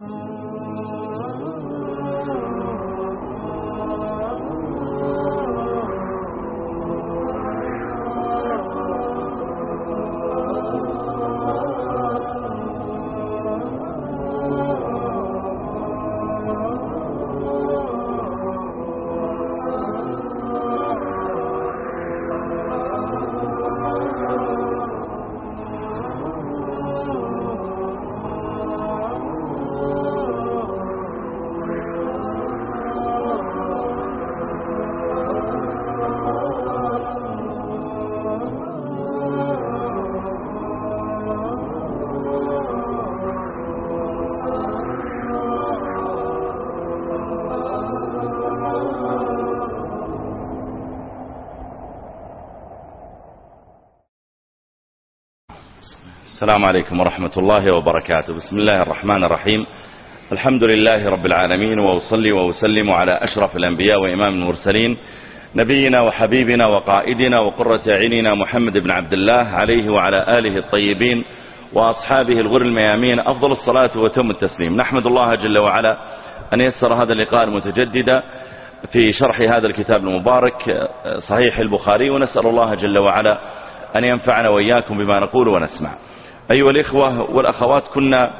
السلام عليكم ورحمة الله وبركاته. بسم الله الرحمن الرحيم. الحمد لله رب العالمين، وأصلي وأسلم على أشرف الأنبياء وإمام المرسلين، نبينا وحبيبنا وقائدنا وقرة أعيننا محمد بن عبد الله، عليه وعلى آله الطيبين وأصحابه الغر الميامين أفضل الصلاة وتم التسليم. نحمد الله جل وعلا أن يسر هذا اللقاء المتجدد في شرح هذا الكتاب المبارك صحيح البخاري، ونسأل الله جل وعلا أن ينفعنا وإياكم بما نقول ونسمع. أيها الإخوة والأخوات، كنا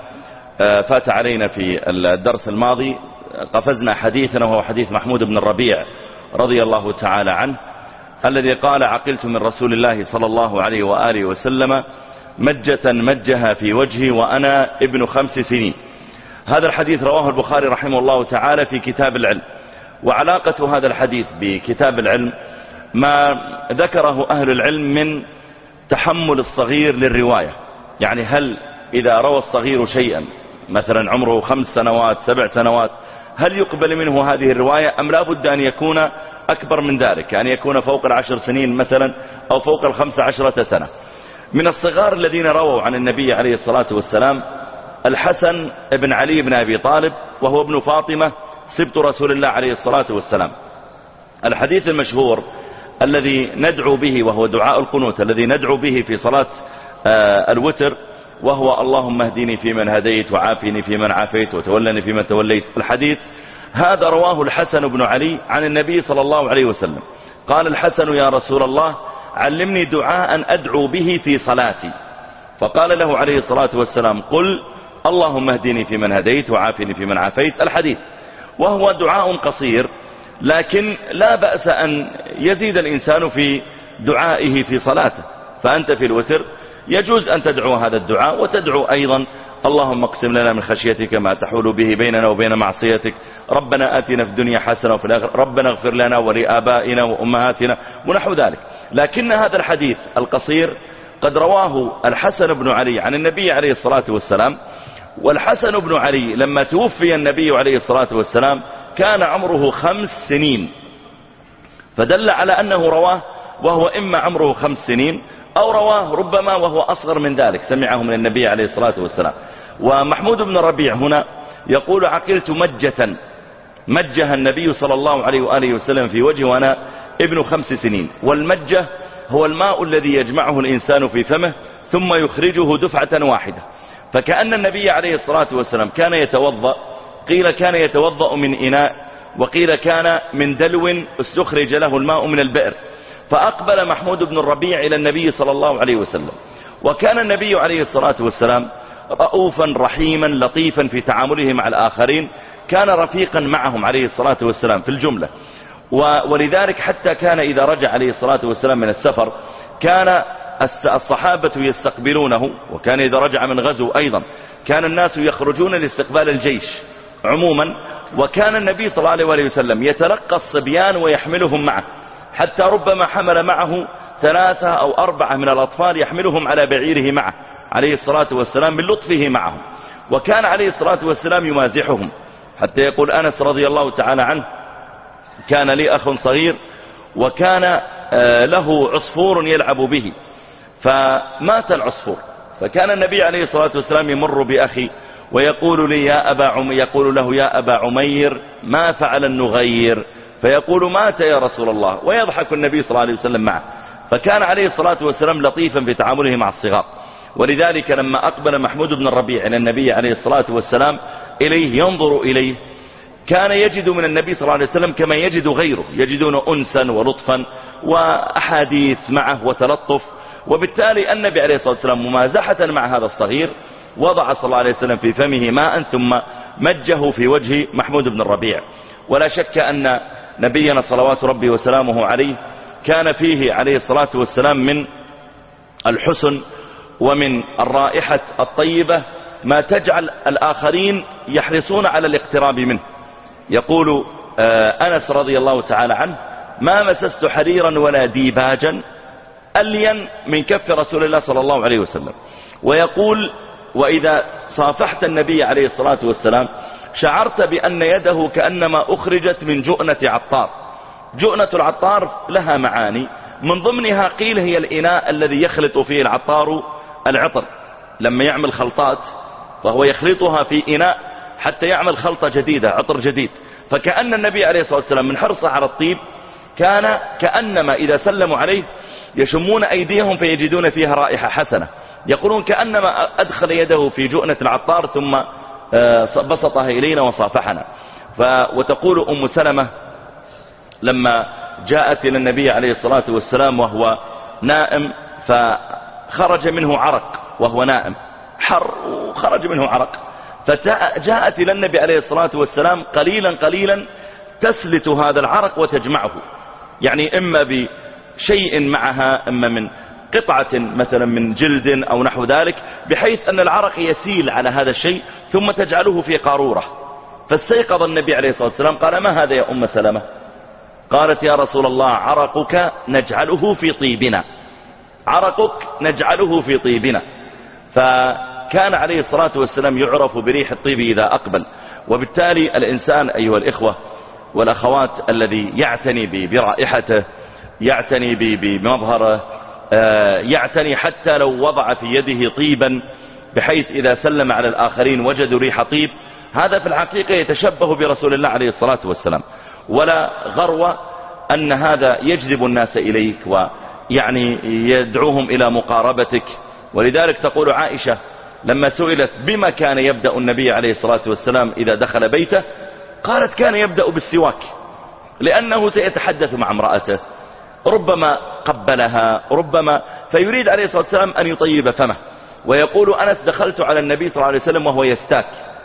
فات علينا في الدرس الماضي قفزنا حديثنا، وهو حديث محمود بن الربيع رضي الله تعالى عنه، الذي قال: عقلت من رسول الله صلى الله عليه وآله وسلم مجة مجها في وجهي وأنا ابن 5 سنين. هذا الحديث رواه البخاري رحمه الله تعالى في كتاب العلم. وعلاقة هذا الحديث بكتاب العلم ما ذكره أهل العلم من تحمل الصغير للرواية. يعني هل إذا روى الصغير شيئا مثلا عمره 5 سنوات 7 سنوات، هل يقبل منه هذه الرواية أم لا بد أن يكون أكبر من ذلك، أن يكون فوق 10 سنين مثلا أو فوق 15 سنة؟ من الصغار الذين رووا عن النبي عليه الصلاة والسلام الحسن بن علي بن أبي طالب، وهو ابن فاطمة سبط رسول الله عليه الصلاة والسلام. الحديث المشهور الذي ندعو به، وهو دعاء القنوت الذي ندعو به في صلاة الوتر، وهو: اللهم اهدني فيمن هديت، وعافني فيمن عافيت، وتولني فيمن توليت. الحديث هذا رواه الحسن بن علي عن النبي صلى الله عليه وسلم. قال الحسن: يا رسول الله، علمني دعاء أدعو به في صلاتي. فقال له عليه الصلاة والسلام: قل اللهم اهدني فيمن هديت، وعافني فيمن عافيت. الحديث، وهو دعاء قصير، لكن لا بأس أن يزيد الإنسان في دعائه في صلاته. فأنت في الوتر يجوز أن تدعو هذا الدعاء، وتدعو أيضا: اللهم اقسم لنا من خشيتك ما تحول به بيننا وبين معصيتك، ربنا آتنا في الدنيا حسنة وفي الآخرة، ربنا اغفر لنا ولآبائنا وأمهاتنا، ونحو ذلك. لكن هذا الحديث القصير قد رواه الحسن بن علي عن النبي عليه الصلاة والسلام. والحسن بن علي لما توفي النبي عليه الصلاة والسلام كان عمره 5 سنين، فدل على أنه رواه وهو إما عمره 5 سنين أو رواه ربما وهو أصغر من ذلك، سمعه من النبي عليه الصلاة والسلام. ومحمود بن ربيع هنا يقول: عقلت مجة مجها النبي صلى الله عليه وآله وسلم في وجهه وأنا ابن 5 سنين. والمجة هو الماء الذي يجمعه الإنسان في فمه ثم يخرجه دفعة واحدة. فكأن النبي عليه الصلاة والسلام كان يتوضأ، قيل كان يتوضأ من إناء، وقيل كان من دلو استخرج له الماء من البئر. فأقبل محمود بن الربيع إلى النبي صلى الله عليه وسلم. وكان النبي عليه الصلاة والسلام رؤوفا رحيما لطيفا في تعامله مع الآخرين، كان رفيقا معهم عليه الصلاة والسلام في الجملة. ولذلك حتى كان إذا رجع عليه الصلاة والسلام من السفر كان الصحابة يستقبلونه، وكان إذا رجع من غزو أيضا كان الناس يخرجون لاستقبال الجيش عموما. وكان النبي صلى الله عليه وسلم يتلقى الصبيان ويحملهم معه، حتى ربما حمل معه 3 أو 4 من الأطفال يحملهم على بعيره معه عليه الصلاة والسلام من لطفه معهم. وكان عليه الصلاة والسلام يمازحهم، حتى يقول أنس رضي الله تعالى عنه: كان لي أخ صغير وكان له عصفور يلعب به، فمات العصفور، فكان النبي عليه الصلاة والسلام يمر بأخي ويقول لي: يقول له: يا أبا عمير، ما فعل النغير؟ فيقول: مات يا رسول الله، ويضحك النبي صلى الله عليه وسلم معه. فكان عليه الصلاة والسلام لطيفا في تعامله مع الصغار. ولذلك لما أقبل محمود بن الربيع إلى النبي عليه الصلاة والسلام إليه ينظر إليه، كان يجد من النبي صلى الله عليه وسلم كما يجد غيره، يجدون أنسا ولطفا وأحاديث معه وتلطف. وبالتالي النبي عليه الصلاة والسلام ممازحة مع هذا الصغير وضع صلى الله عليه وسلم في فمه ماء ثم مجه في وجه محمود بن الربيع. ولا شك أن نبينا صلوات ربي وسلامه عليه كان فيه عليه الصلاة والسلام من الحسن ومن الرائحة الطيبة ما تجعل الآخرين يحرصون على الاقتراب منه. يقول أنس رضي الله تعالى عنه: ما مسست حريرا ولا ديباجا ألين من كف رسول الله صلى الله عليه وسلم. ويقول: وإذا صافحت النبي عليه الصلاة والسلام شعرت بأن يده كأنما أخرجت من جؤنة عطار. جؤنة العطار لها معاني، من ضمنها قيل هي الإناء الذي يخلط فيه العطار العطر، لما يعمل خلطات فهو يخلطها في إناء حتى يعمل خلطة جديدة، عطر جديد. فكأن النبي عليه الصلاة والسلام من حرصه على الطيب كان كأنما إذا سلموا عليه يشمون أيديهم فيجدون فيها رائحة حسنة، يقولون كأنما أدخل يده في جؤنة العطار ثم بسطها إلينا وصافحنا. وتقول أم سلمة لما جاءت إلى النبي عليه الصلاة والسلام وهو نائم فخرج منه عرق، وهو نائم حر وخرج منه عرق، فجاءت إلى النبي عليه الصلاة والسلام قليلا قليلا تسلت هذا العرق وتجمعه، يعني إما بشيء معها، إما من قطعة مثلا من جلد أو نحو ذلك، بحيث أن العرق يسيل على هذا الشيء ثم تجعله في قارورة. فاستيقظ النبي عليه الصلاة والسلام قال: ما هذا يا أم سلمة؟ قالت: يا رسول الله عرقك نجعله في طيبنا، عرقك نجعله في طيبنا. فكان عليه الصلاة والسلام يعرف بريح الطيب إذا أقبل. وبالتالي الإنسان أيها الإخوة والأخوات الذي يعتني برائحته، يعتني بمظهره، يعتني حتى لو وضع في يده طيبا بحيث إذا سلم على الآخرين وجدوا ريح طيب، هذا في الحقيقة يتشبه برسول الله عليه الصلاة والسلام. ولا غرو أن هذا يجذب الناس إليك ويعني يدعوهم إلى مقاربتك. ولذلك تقول عائشة لما سئلت بما كان يبدأ النبي عليه الصلاة والسلام إذا دخل بيته، قالت: كان يبدأ بالسواك، لأنه سيتحدث مع امرأته، ربما قبلها، ربما فيريد عليه الصلاة والسلام أن يطيب فمه. ويقول أنس: دخلت على النبي صلى الله عليه وسلم وهو يستاك،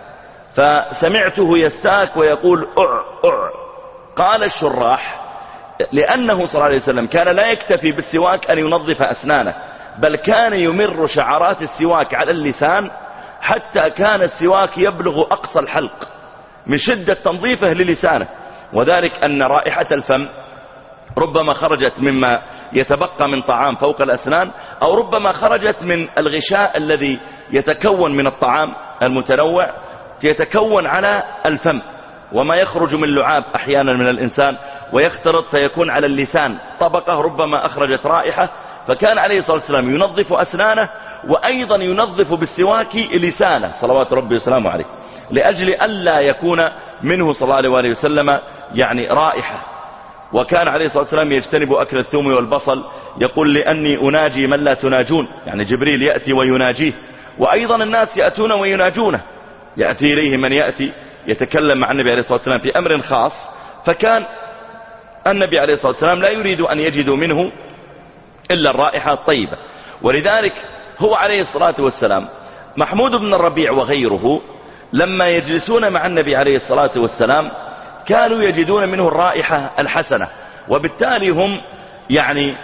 فسمعته يستاك ويقول: أع. قال الشراح: لأنه صلى الله عليه وسلم كان لا يكتفي بالسواك أن ينظف أسنانه، بل كان يمر شعرات السواك على اللسان حتى كان السواك يبلغ أقصى الحلق من شدة تنظيفه للسانه. وذلك أن رائحة الفم ربما خرجت مما يتبقى من طعام فوق الأسنان، أو ربما خرجت من الغشاء الذي يتكون من الطعام المتنوع، يتكون على الفم، وما يخرج من لعاب أحيانا من الإنسان ويختلط فيكون على اللسان طبقة ربما أخرجت رائحة. فكان عليه الصلاة والسلام ينظف أسنانه وأيضا ينظف بالسواك لسانه صلوات ربي وسلامه عليه، لأجل ألا يكون منه صلى الله عليه وسلم يعني رائحة. وكان عليه الصلاة والسلام يجتنب أكل الثوم والبصل، يقول: لأني أناجي من لا تناجون، يعني جبريل يأتي ويناجيه، وأيضا الناس يأتون ويناجونه، يأتي إليه من يأتي يتكلم مع النبي عليه الصلاة والسلام في أمر خاص. فكان النبي عليه الصلاة والسلام لا يريد أن يجدوا منه إلا الرائحة الطيبة. ولذلك هو عليه الصلاة والسلام محمود بن الربيع وغيره لما يجلسون مع النبي عليه الصلاة والسلام كانوا يجدون منه الرائحة الحسنة، وبالتالي هم يعني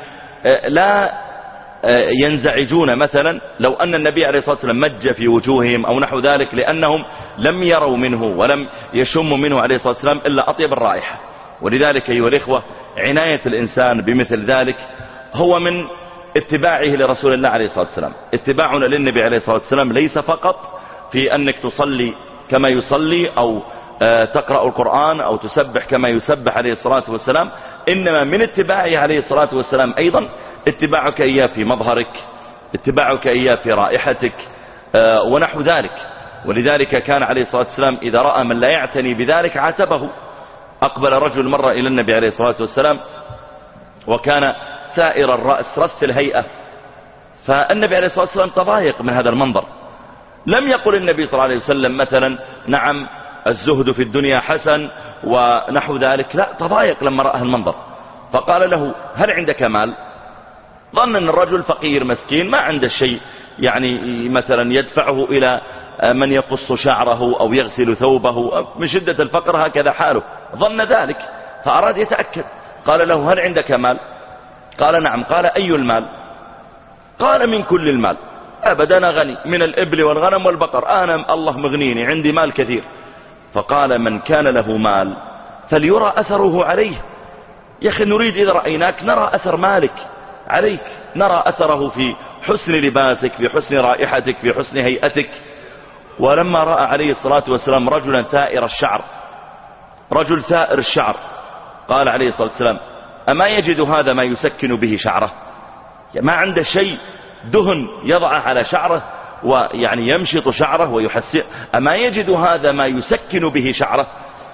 لا ينزعجون مثلا لو أن النبي عليه الصلاة والسلام مج في وجوههم أو نحو ذلك، لأنهم لم يروا منه ولم يشموا منه عليه الصلاة والسلام إلا أطيب الرائحة. ولذلك أيها الإخوة عناية الإنسان بمثل ذلك هو من اتباعه لرسول الله عليه الصلاة والسلام. اتباعنا للنبي عليه الصلاة والسلام ليس فقط في أنك تصلي كما يصلي أو تقرأ القرآن أو تسبح كما يسبح عليه الصلاة والسلام، إنما من اتباعه عليه الصلاة والسلام أيضا اتباعك إياه في مظهرك، اتباعك إياه في رائحتك ونحو ذلك. ولذلك كان عليه الصلاة والسلام إذا رأى من لا يعتني بذلك عاتبه. أقبل رجل مرة إلى النبي عليه الصلاة والسلام وكان ثائر الرأس رث الهيئة، فالنبي عليه الصلاة والسلام تضايق من هذا المنظر. لم يقل النبي صلى الله عليه وسلم مثلا نعم الزهد في الدنيا حسن ونحو ذلك، لا، تضايق لما رأى المنظر. فقال له هل عندك مال؟ ظن أن الرجل فقير مسكين ما عنده شيء يعني مثلا يدفعه إلى من يقص شعره أو يغسل ثوبه، من شدة الفقر هكذا حاله، ظن ذلك فأراد يتأكد. قال له هل عندك مال؟ قال نعم. قال أي المال؟ قال من كل المال. أبدا أنا غني من الإبل والغنم والبقر، أنا الله مغنيني، عندي مال كثير. فقال من كان له مال فليرى أثره عليه. يا أخي نريد إذا رأيناك نرى أثر مالك عليك، نرى أثره في حسن لباسك، في حسن رائحتك، في حسن هيئتك. ولما رأى عليه الصلاة والسلام رجلا ثائر الشعر، رجل ثائر الشعر، قال عليه الصلاة والسلام أما يجد هذا ما يسكن به شعره؟ ما عنده شيء دهن يضعه على شعره ويعني يمشط شعره ويحسن، أما يجد هذا ما يسكن به شعره؟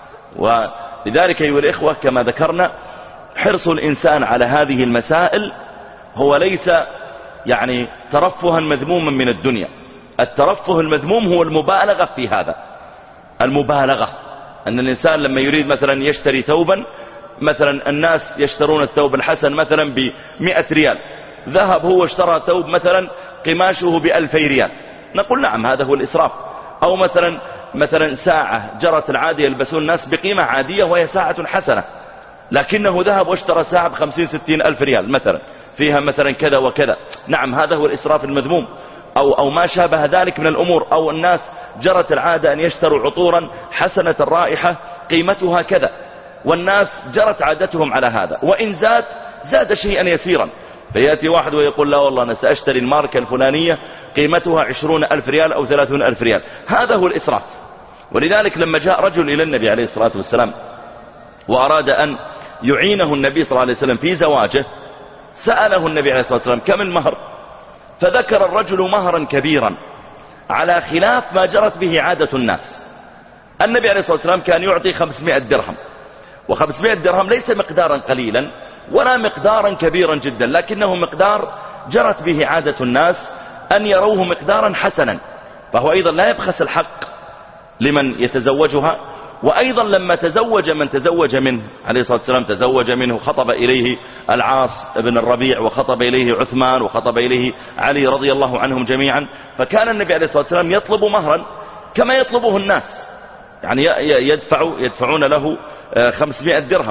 ولذلك أيها الإخوة كما ذكرنا حرص الإنسان على هذه المسائل هو ليس يعني ترفها مذموما من الدنيا. الترفه المذموم هو المبالغة في هذا، المبالغة أن الإنسان لما يريد مثلا يشتري ثوبا، مثلا الناس يشترون الثوب الحسن مثلا ب100 ريال، ذهب هو اشترى ثوب مثلا قماشه ب2000 ريال، نقول نعم هذا هو الإسراف. أو مثلا ساعة جرت العادة يلبسون الناس بقيمة عادية وهي ساعة حسنة، لكنه ذهب واشترى ساعة ب50-60 ألف ريال مثلا فيها مثلا كذا وكذا، نعم هذا هو الإسراف المذموم. أو ما شابه ذلك من الأمور. أو الناس جرت العادة أن يشتروا عطورا حسنة الرائحة قيمتها كذا، والناس جرت عادتهم على هذا، وإن زاد شيئا يسيرا، فيأتي واحد ويقول لا والله أنا سأشتري الماركة الفلانية قيمتها 20 ألف ريال أو 30 ألف ريال، هذا هو الإسراف. ولذلك لما جاء رجل إلى النبي عليه الصلاة والسلام وأراد أن يعينه النبي صلى الله عليه وسلم في زواجه، سأله النبي عليه الصلاة والسلام كم المهر؟ فذكر الرجل مهرا كبيرا على خلاف ما جرت به عادة الناس. النبي عليه الصلاة والسلام كان يعطي 500 درهم، و500 درهم ليس مقدارا قليلا ولا مقدارا كبيرا جدا، لكنه مقدار جرت به عادة الناس أن يروه مقدارا حسنا، فهو أيضا لا يبخس الحق لمن يتزوجها. وأيضا لما تزوج من تزوج منه عليه الصلاة والسلام، تزوج منه خطب إليه العاص بن الربيع، وخطب إليه عثمان، وخطب إليه علي رضي الله عنهم جميعا. فكان النبي عليه الصلاة والسلام يطلب مهرا كما يطلبه الناس، يعني يدفعون له 500 درهم.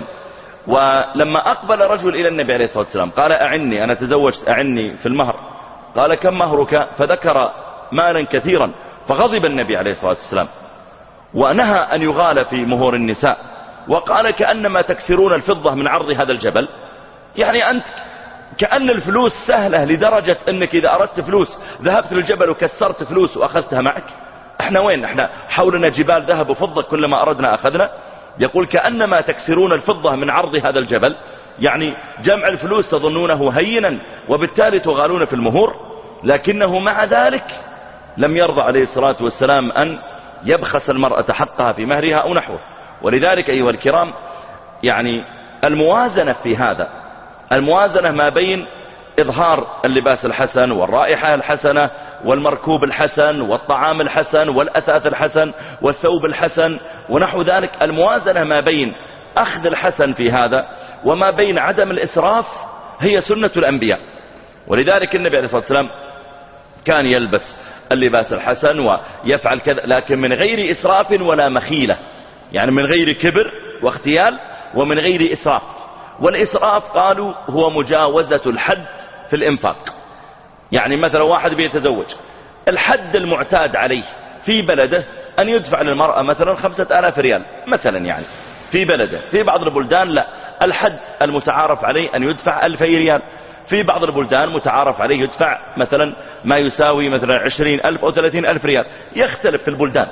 ولما أقبل رجل إلى النبي عليه الصلاة والسلام قال أعني، أنا تزوجت، أعني في المهر. قال كم مهرك؟ فذكر مالا كثيرا، فغضب النبي عليه الصلاة والسلام ونهى أن يغال في مهور النساء، وقال كأنما تكسرون الفضة من عرض هذا الجبل. يعني أنت كأن الفلوس سهلة لدرجة أنك إذا أردت فلوس ذهبت للجبل وكسرت فلوس وأخذتها معك. احنا وين؟ احنا حولنا جبال ذهب وفضة كلما أردنا أخذنا. يقول كأنما تكسرون الفضة من عرض هذا الجبل، يعني جمع الفلوس تظنونه هينا وبالتالي تغالون في المهور. لكنه مع ذلك لم يرضى عليه الصلاة والسلام أن يبخس المرأة حقها في مهرها أو نحوه. ولذلك أيها الكرام يعني الموازنة في هذا، الموازنة ما بين إظهار اللباس الحسن والرائحة الحسنة والمركوب الحسن والطعام الحسن والأثاث الحسن والثوب الحسن ونحو ذلك، الموازنة ما بين أخذ الحسن في هذا وما بين عدم الإسراف هي سنة الأنبياء. ولذلك النبي عليه الصلاة والسلام كان يلبس اللباس الحسن ويفعل كذا، لكن من غير إسراف ولا مخيلة، يعني من غير كبر واختيال ومن غير إسراف. والإسراف قالوا هو مجاوزة الحد في الإنفاق. يعني مثلا واحد بيتزوج، الحد المعتاد عليه في بلده أن يدفع للمرأة مثلا 5000 ريال مثلا، يعني في بلده. في بعض البلدان لا، الحد المتعارف عليه أن يدفع 2000 ريال. في بعض البلدان متعارف عليه يدفع مثلا ما يساوي مثلا 20,000 أو 30,000 ريال، يختلف في البلدان.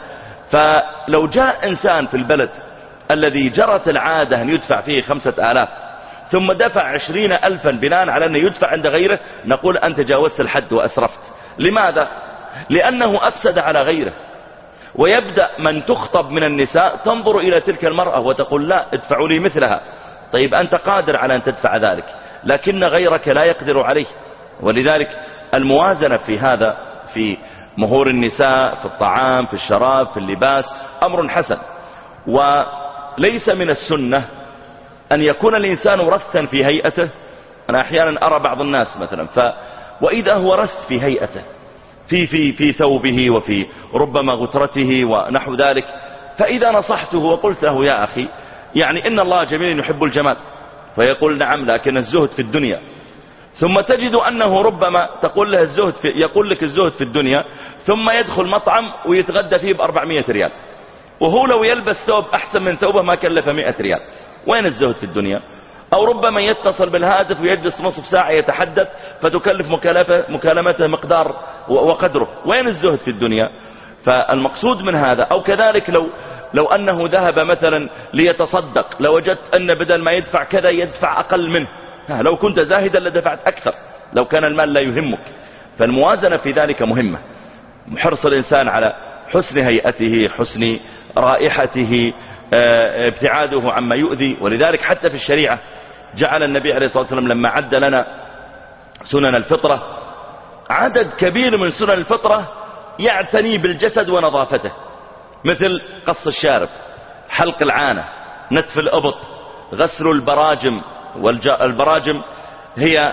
فلو جاء إنسان في البلد الذي جرت العادة أن يدفع فيه 5,000 ثم دفع 20,000 بناء على أنه يدفع عند غيره، نقول أنت جاوزت الحد وأسرفت. لماذا؟ لأنه أفسد على غيره. ويبدأ من تخطب من النساء تنظر إلى تلك المرأة وتقول لا ادفعوا لي مثلها. طيب أنت قادر على أن تدفع ذلك، لكن غيرك لا يقدر عليه. ولذلك الموازنة في هذا، في مهور النساء، في الطعام، في الشراب، في اللباس، أمر حسن. وليس من السنة أن يكون الإنسان رثا في هيئته. أنا أحيانا أرى بعض الناس مثلا وإذا هو رث في هيئته، في ثوبه، وفي ربما غترته ونحو ذلك، فإذا نصحته وقلت له يا أخي يعني إن الله جميل يحب الجمال، فيقول نعم لكن الزهد في الدنيا. ثم تجد أنه ربما تقول له يقول لك الزهد في الدنيا، ثم يدخل مطعم ويتغدى فيه ب400 ريال، وهو لو يلبس ثوب أحسن من ثوبه ما كلف 100 ريال. وين الزهد في الدنيا؟ أو ربما يتصل بالهاتف ويجلس نصف ساعة يتحدث فتكلف مكالمته مقدار وقدره. وين الزهد في الدنيا؟ فالمقصود من هذا. أو كذلك لو أنه ذهب مثلا ليتصدق، لوجدت أن بدل ما يدفع كذا يدفع أقل منه، لو كنت زاهدا لدفعت أكثر لو كان المال لا يهمك. فالموازنة في ذلك مهمة، حرص الإنسان على حسن هيئته، حسن رائحته، ابتعاده عما يؤذي. ولذلك حتى في الشريعة جعل النبي عليه الصلاة والسلام لما عد لنا سنن الفطرة، عدد كبير من سنن الفطرة يعتني بالجسد ونظافته، مثل قص الشارب، حلق العانة، نتف الإبط، غسل البراجم. والبراجم هي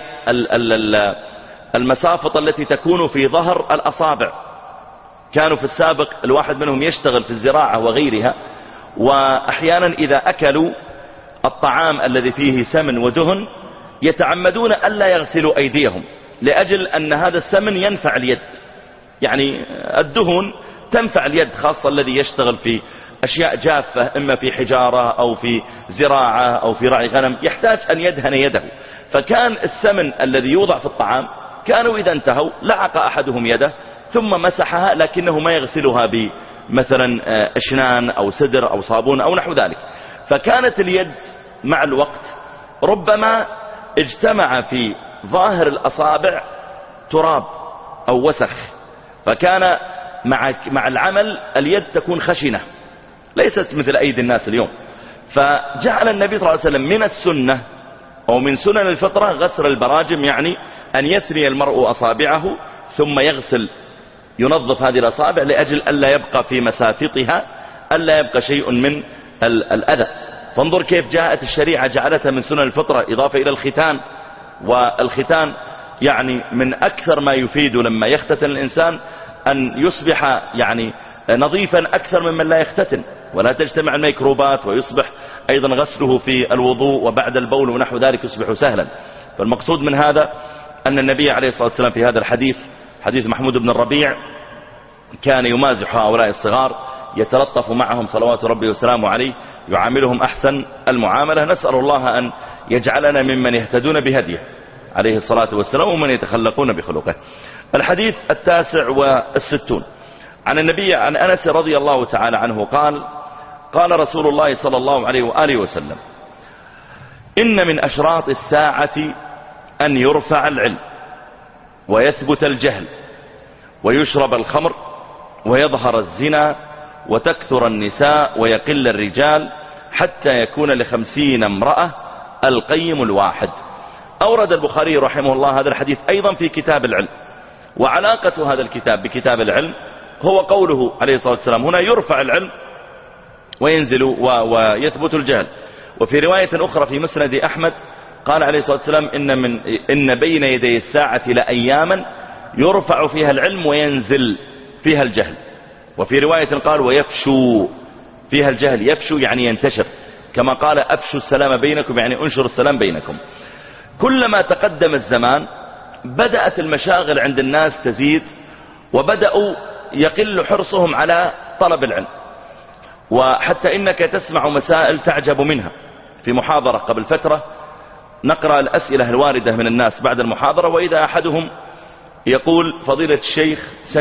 المسافط التي تكون في ظهر الأصابع. كانوا في السابق الواحد منهم يشتغل في الزراعة وغيرها، وأحيانا إذا أكلوا الطعام الذي فيه سمن ودهن يتعمدون ألا يغسلوا أيديهم، لأجل أن هذا السمن ينفع اليد، يعني الدهن تنفع اليد، خاصة الذي يشتغل في أشياء جافة، إما في حجارة أو في زراعة أو في رعي غنم، يحتاج أن يدهن يده. فكان السمن الذي يوضع في الطعام كانوا إذا انتهوا لعق أحدهم يده ثم مسحها، لكنه ما يغسلها بمثلا أشنان أو سدر أو صابون أو نحو ذلك. فكانت اليد مع الوقت ربما اجتمع في ظاهر الأصابع تراب أو وسخ، فكان مع العمل اليد تكون خشنة، ليست مثل أيدي الناس اليوم. فجعل النبي صلى الله عليه وسلم من السنة أو من سنن الفطرة غسل البراجم، يعني أن يثني المرء أصابعه ثم يغسل، ينظف هذه الأصابع لأجل ألا يبقى في مسافطها، ألا يبقى شيء من الأذى. فانظر كيف جاءت الشريعة جعلتها من سنن الفطرة، إضافة إلى الختان. والختان يعني من أكثر ما يفيد لما يختتن الإنسان أن يصبح يعني نظيفا أكثر ممن لا يختتن، ولا تجتمع الميكروبات، ويصبح أيضا غسله في الوضوء وبعد البول ونحو ذلك يصبح سهلا. فالمقصود من هذا أن النبي عليه الصلاة والسلام في هذا الحديث، حديث محمود بن الربيع، كان يمازح هؤلاء الصغار، يتلطف معهم صلوات ربي وسلامه عليه، يعاملهم أحسن المعاملة. نسأل الله أن يجعلنا ممن يهتدون بهديه عليه الصلاة والسلام ومن يتخلقون بخلقه. الحديث 69 عن النبي عن أنس رضي الله تعالى عنه قال: قال رسول الله صلى الله عليه وآله وسلم: إن من أشراط الساعة أن يرفع العلم ويثبت الجهل ويشرب الخمر ويظهر الزنا وتكثر النساء ويقل الرجال حتى يكون ل50 امرأة القيم الواحد. أورد البخاري رحمه الله هذا الحديث أيضا في كتاب العلم. وعلاقة هذا الكتاب بكتاب العلم هو قوله عليه الصلاة والسلام هنا: يرفع العلم وينزل ويثبت الجهل. وفي رواية أخرى في مسند أحمد قال عليه الصلاة والسلام: إن بين يدي الساعة لأياما يرفع فيها العلم وينزل فيها الجهل. وفي رواية قال: ويفشو فيها الجهل. يفشو يعني ينتشر، كما قال: أفشوا السلام بينكم، يعني انشروا السلام بينكم. كلما تقدم الزمان بدأت المشاغل عند الناس تزيد، وبدأوا يقل حرصهم على طلب العلم. وحتى إنك تسمع مسائل تعجب منها. في محاضرة قبل فترة نقرأ الأسئلة الواردة من الناس بعد المحاضرة، وإذا أحدهم يقول: فضيلة الشيخ،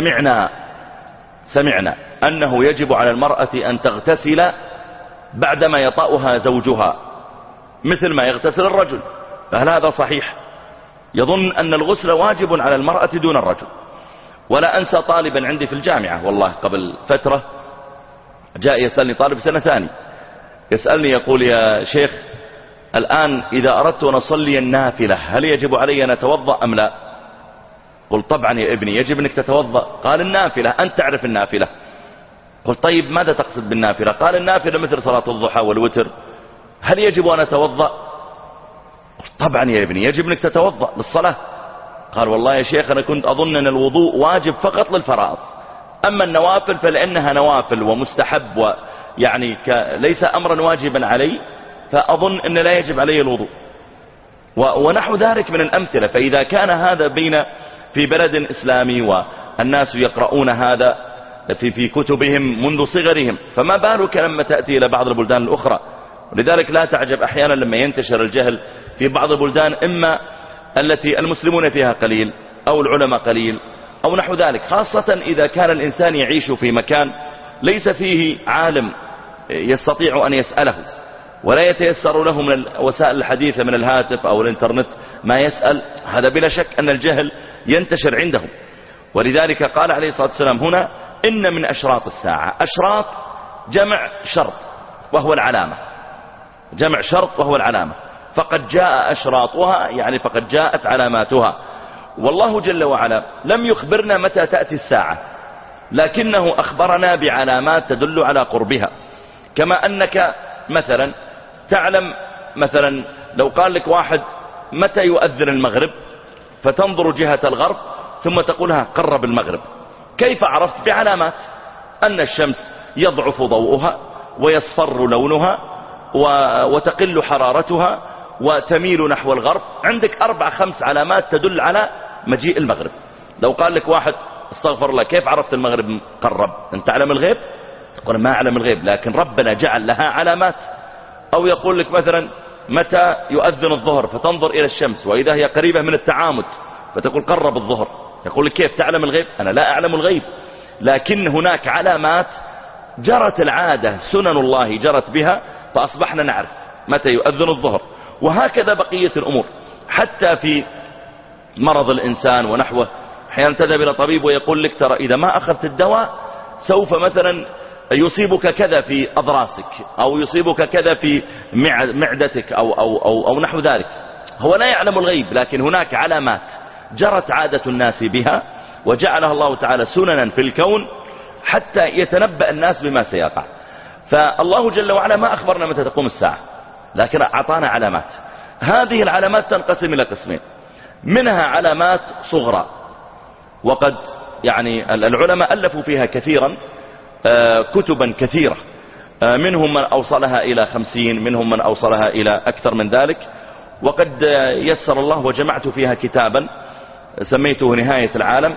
سمعنا أنه يجب على المرأة أن تغتسل بعدما يطأها زوجها مثل ما يغتسل الرجل، فهل هذا صحيح؟ يظن أن الغسل واجب على المرأة دون الرجل. ولا أنسى طالبا عندي في الجامعة والله قبل فترة جاء يسألني طالب سنة ثاني، يسألني يقول: يا شيخ، الآن إذا أردت أن أصلي النافلة هل يجب علي أن أتوضأ أم لا؟ قلت طبعا يا ابني يجب أنك تتوضأ. قال النافلة، أنت تعرف النافلة. قلت طيب ماذا تقصد بالنافلة؟ قال النافلة مثل صلاة الضحى والوتر، هل يجب أن أتوضأ؟ قلت طبعا يا ابني يجب أنك تتوضأ للصلاة. قال والله يا شيخ أنا كنت أظن أن الوضوء واجب فقط للفرائض، أما النوافل فلأنها نوافل ومستحب ويعني ليس أمرا واجبا علي، فأظن أن لا يجب علي الوضوء ونحو ذلك من الأمثلة. فإذا كان هذا في بلد إسلامي والناس يقرؤون هذا في كتبهم منذ صغرهم، فما بالك لما تأتي إلى بعض البلدان الأخرى. ولذلك لا تعجب أحيانا لما ينتشر الجهل في بعض البلدان، إما التي المسلمون فيها قليل أو العلماء قليل أو نحو ذلك، خاصة إذا كان الإنسان يعيش في مكان ليس فيه عالم يستطيع أن يسأله ولا يتيسر له من الوسائل الحديثة من الهاتف أو الإنترنت ما يسأل، هذا بلا شك أن الجهل ينتشر عندهم. ولذلك قال عليه الصلاة والسلام هنا إن من أشراط الساعة. أشراط جمع شرط وهو العلامة، جمع شرط وهو العلامة، فقد جاء أشراطها يعني فقد جاءت علاماتها. والله جل وعلا لم يخبرنا متى تأتي الساعة، لكنه أخبرنا بعلامات تدل على قربها. كما أنك مثلا تعلم، مثلا لو قال لك واحد متى يؤذن المغرب، فتنظر جهة الغرب ثم تقولها قرب المغرب، كيف عرفت؟ بعلامات، أن الشمس يضعف ضوءها ويصفر لونها وتقل حرارتها وتميل نحو الغرب. عندك 4-5 علامات تدل على مجيء المغرب. لو قال لك واحد استغفر الله كيف عرفت المغرب قرب؟ أنت تعلم الغيب؟ تقول ما أعلم الغيب، لكن ربنا جعل لها علامات. أو يقول لك مثلا متى يؤذن الظهر، فتنظر إلى الشمس وإذا هي قريبة من التعامد فتقول قرب الظهر. يقول لك كيف تعلم الغيب؟ أنا لا أعلم الغيب، لكن هناك علامات جرت العادة، سنن الله جرت بها، فأصبحنا نعرف متى يؤذن الظهر. وهكذا بقية الأمور، حتى في مرض الإنسان ونحوه. أحيانا تذهب إلى طبيب ويقول لك ترى إذا ما أخذت الدواء سوف مثلا يصيبك كذا في أضراسك أو يصيبك كذا في معدتك أو نحو ذلك. هو لا يعلم الغيب، لكن هناك علامات جرت عادة الناس بها وجعلها الله تعالى سننا في الكون حتى يتنبأ الناس بما سيقع. فالله جل وعلا ما أخبرنا متى تقوم الساعة، لكن أعطانا علامات. هذه العلامات تنقسم إلى قسمين، منها علامات صغرى، وقد يعني العلماء ألفوا فيها كثيرا كتبا كثيرة، منهم من أوصلها إلى 50، منهم من أوصلها إلى أكثر من ذلك. وقد يسر الله وجمعت فيها كتابا سميته نهاية العالم،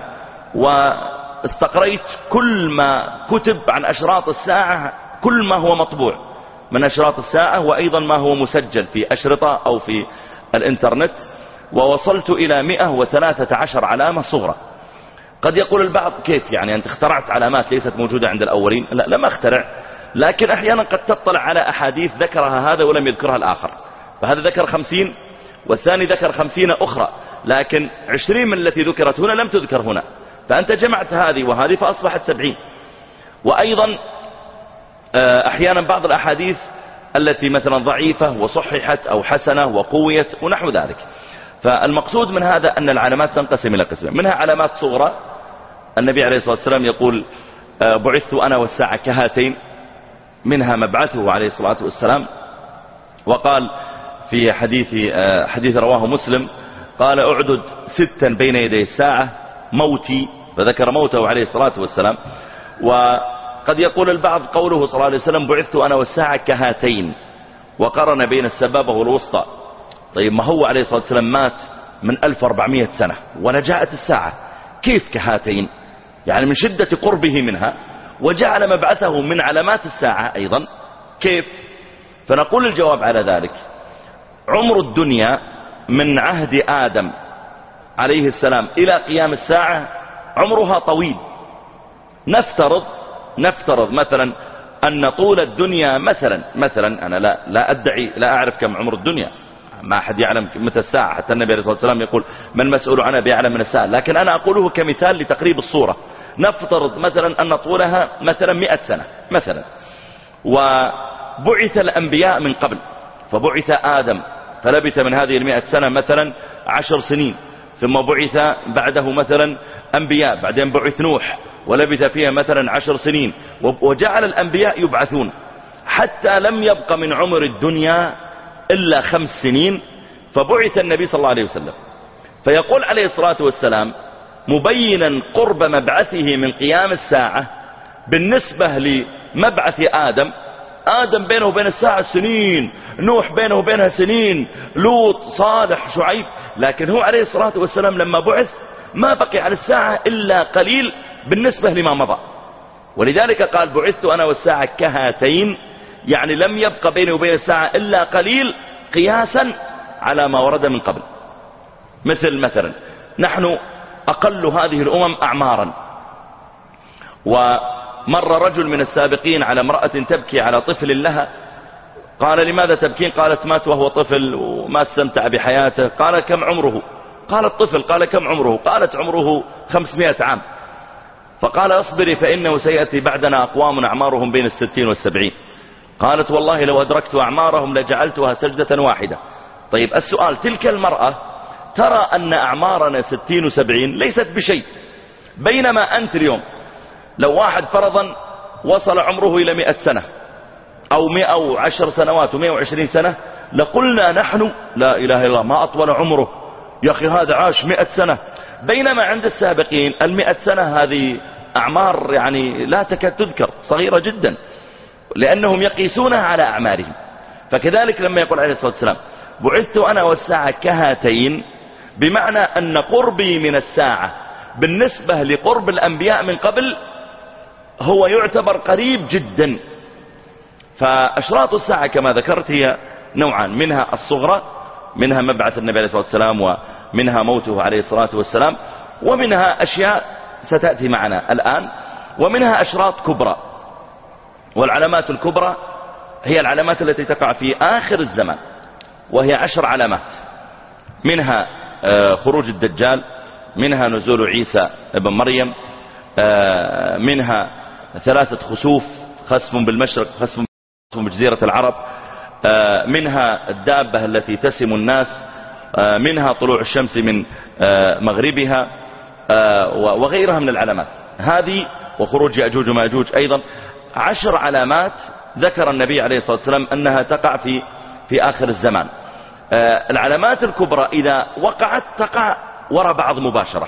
واستقريت كل ما كتب عن أشراط الساعة، كل ما هو مطبوع من أشراط الساعة، وأيضا ما هو مسجل في أشرطة أو في الإنترنت، ووصلت إلى 113 علامة صغرى. قد يقول البعض كيف يعني أنت اخترعت علامات ليست موجودة عند الأولين؟ لا، لم أخترع، لكن أحيانا قد تطلع على أحاديث ذكرها هذا ولم يذكرها الآخر، فهذا ذكر 50 والثاني ذكر 50 أخرى، لكن 20 من التي ذكرت هنا لم تذكر هنا، فأنت جمعت هذه وهذه فأصبحت 70. وأيضا أحيانا بعض الأحاديث التي مثلا ضعيفة وصححت أو حسنة وقويت ونحو ذلك. فالمقصود من هذا أن العلامات تنقسم إلى قسمين، منها علامات صغرى. النبي عليه الصلاة والسلام يقول بعثت أنا والساعة كهاتين، منها مبعثه عليه الصلاة والسلام. وقال في حديث رواه مسلم قال أعدد 6 بين يدي الساعة موتي، فذكر موته عليه الصلاة والسلام. وقد يقول البعض قوله صلى الله عليه وسلم بعثت أنا والساعة كهاتين، وقرن بين السبابة والوسطى. طيب ما هو عليه الصلاة والسلام مات من 1400 سنة ولا جاءت الساعة، كيف كهاتين؟ يعني من شدة قربه منها، وجعل مبعثه من علامات الساعة أيضا، كيف؟ فنقول الجواب على ذلك عمر الدنيا من عهد آدم عليه السلام إلى قيام الساعة عمرها طويل. نفترض مثلا أن طول الدنيا مثلا أنا لا أدعي، لا أعرف كم عمر الدنيا، ما أحد يعلم متى الساعة، حتى النبي عليه الصلاة والسلام يقول من مسؤول عنها بيعلم من الساعة، لكن أنا أقوله كمثال لتقريب الصورة. نفترض مثلا أن طولها مثلا 100 سنة مثلا، وبعث الأنبياء من قبل، فبعث آدم فلبث من هذه 100 سنة مثلا 10 سنين، ثم بعث بعده مثلا أنبياء، بعدين بعث نوح ولبث فيها مثلا 10 سنين، وجعل الأنبياء يبعثون حتى لم يبق من عمر الدنيا إلا 5 سنين، فبعث النبي صلى الله عليه وسلم. فيقول عليه الصلاة والسلام مبينا قرب مبعثه من قيام الساعة بالنسبة لمبعث آدم بينه وبين الساعة سنين، نوح بينه وبينها سنين، لوط، صالح، شعيب، لكن هو عليه الصلاة والسلام لما بعث ما بقي على الساعة إلا قليل بالنسبة لما مضى. ولذلك قال بعثت أنا والساعة كهاتين، يعني لم يبق بيني وبين الساعة إلا قليل قياسا على ما ورد من قبل. مثلا نحن أقل هذه الأمم أعمارا، ومر رجل من السابقين على امرأة تبكي على طفل لها، قال لماذا تبكين؟ قالت مات وهو طفل وما استمتع بحياته. قال كم عمره؟ قال الطفل. قال كم عمره؟ قالت عمره 500 عام. فقال اصبري فإنه سيأتي بعدنا أقوام أعمارهم بين 60 و70. قالت والله لو أدركت أعمارهم لجعلتها سجدة واحدة. طيب السؤال، تلك المرأة ترى أن أعمارنا 60 و70 ليست بشيء، بينما أنت اليوم لو واحد فرضا وصل عمره إلى 100 سنة أو 110 سنوات و120 سنة لقلنا نحن لا إله إلا الله ما أطول عمره، يا أخي هذا عاش 100 سنة. بينما عند السابقين 100 سنة هذه أعمار يعني لا تكاد تذكر، صغيرة جدا، لأنهم يقيسونها على أعمارهم. فكذلك لما يقول عليه الصلاة والسلام بعثت أنا والساعة كهاتين، بمعنى أن قربي من الساعة بالنسبة لقرب الأنبياء من قبل هو يعتبر قريب جدا. فأشراط الساعة كما ذكرت هي نوعان، منها الصغرى، منها مبعث النبي عليه الصلاة والسلام ومنها موته عليه الصلاة والسلام، ومنها أشياء ستأتي معنا الآن، ومنها أشراط كبرى. والعلامات الكبرى هي العلامات التي تقع في آخر الزمان، وهي 10 علامات، منها خروج الدجال، منها نزول عيسى ابن مريم، منها 3 خسوف، خسف بالمشرق خسف بجزيرة العرب، منها الدابة التي تسم الناس، منها طلوع الشمس من مغربها، وغيرها من العلامات هذه، وخروج يأجوج ومأجوج أيضا. 10 علامات ذكر النبي عليه الصلاة والسلام أنها تقع في آخر الزمان. العلامات الكبرى إذا وقعت تقع وراء بعض مباشرة.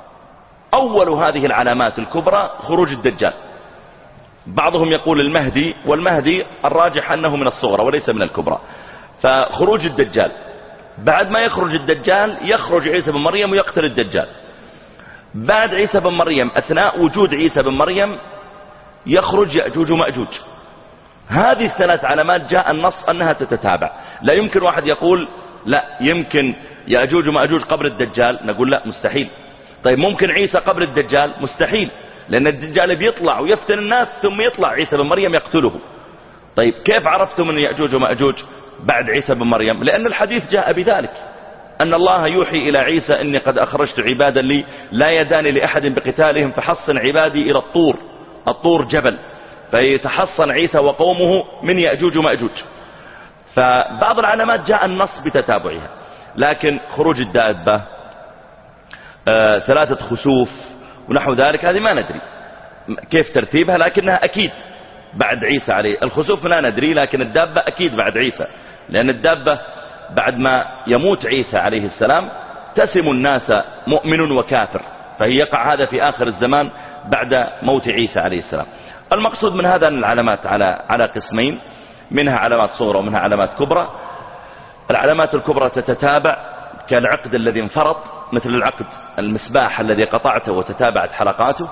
أول هذه العلامات الكبرى خروج الدجال. بعضهم يقول المهدي، والمهدي الراجح أنه من الصغرى وليس من الكبرى. فخروج الدجال، بعد ما يخرج الدجال يخرج عيسى بن مريم ويقتل الدجال. بعد عيسى بن مريم، أثناء وجود عيسى بن مريم، يخرج يأجوج ومأجوج. هذه ال3 علامات جاء النص أنها تتتابع. لا يمكن واحد يقول لا يمكن يأجوج ومأجوج قبل الدجال، نقول لا مستحيل. طيب ممكن عيسى قبل الدجال؟ مستحيل، لأن الدجال بيطلع ويفتن الناس ثم يطلع عيسى بن مريم يقتله. طيب كيف عرفتم من يأجوج ومأجوج بعد عيسى بن مريم؟ لأن الحديث جاء بذلك، أن الله يوحي إلى عيسى إني قد أخرجت عبادا لي لا يدان لأحد بقتالهم فحصن عبادي إلى الطور جبل، فيتحصن عيسى وقومه من يأجوج ومأجوج. فبعض العلامات جاء النص بتتابعها، لكن خروج الدابة، 3 خسوف ونحو ذلك هذه ما ندري كيف ترتيبها، لكنها أكيد بعد عيسى عليه. الخسوف لا ندري، لكن الدابة أكيد بعد عيسى، لأن الدابة بعد ما يموت عيسى عليه السلام تسم الناس مؤمن وكافر، فهي يقع هذا في آخر الزمان بعد موت عيسى عليه السلام. المقصود من هذا أن العلامات على قسمين، منها علامات صغرى ومنها علامات كبرى. العلامات الكبرى تتتابع كالعقد الذي انفرط، مثل العقد المسباح الذي قطعته وتتابعت حلقاته،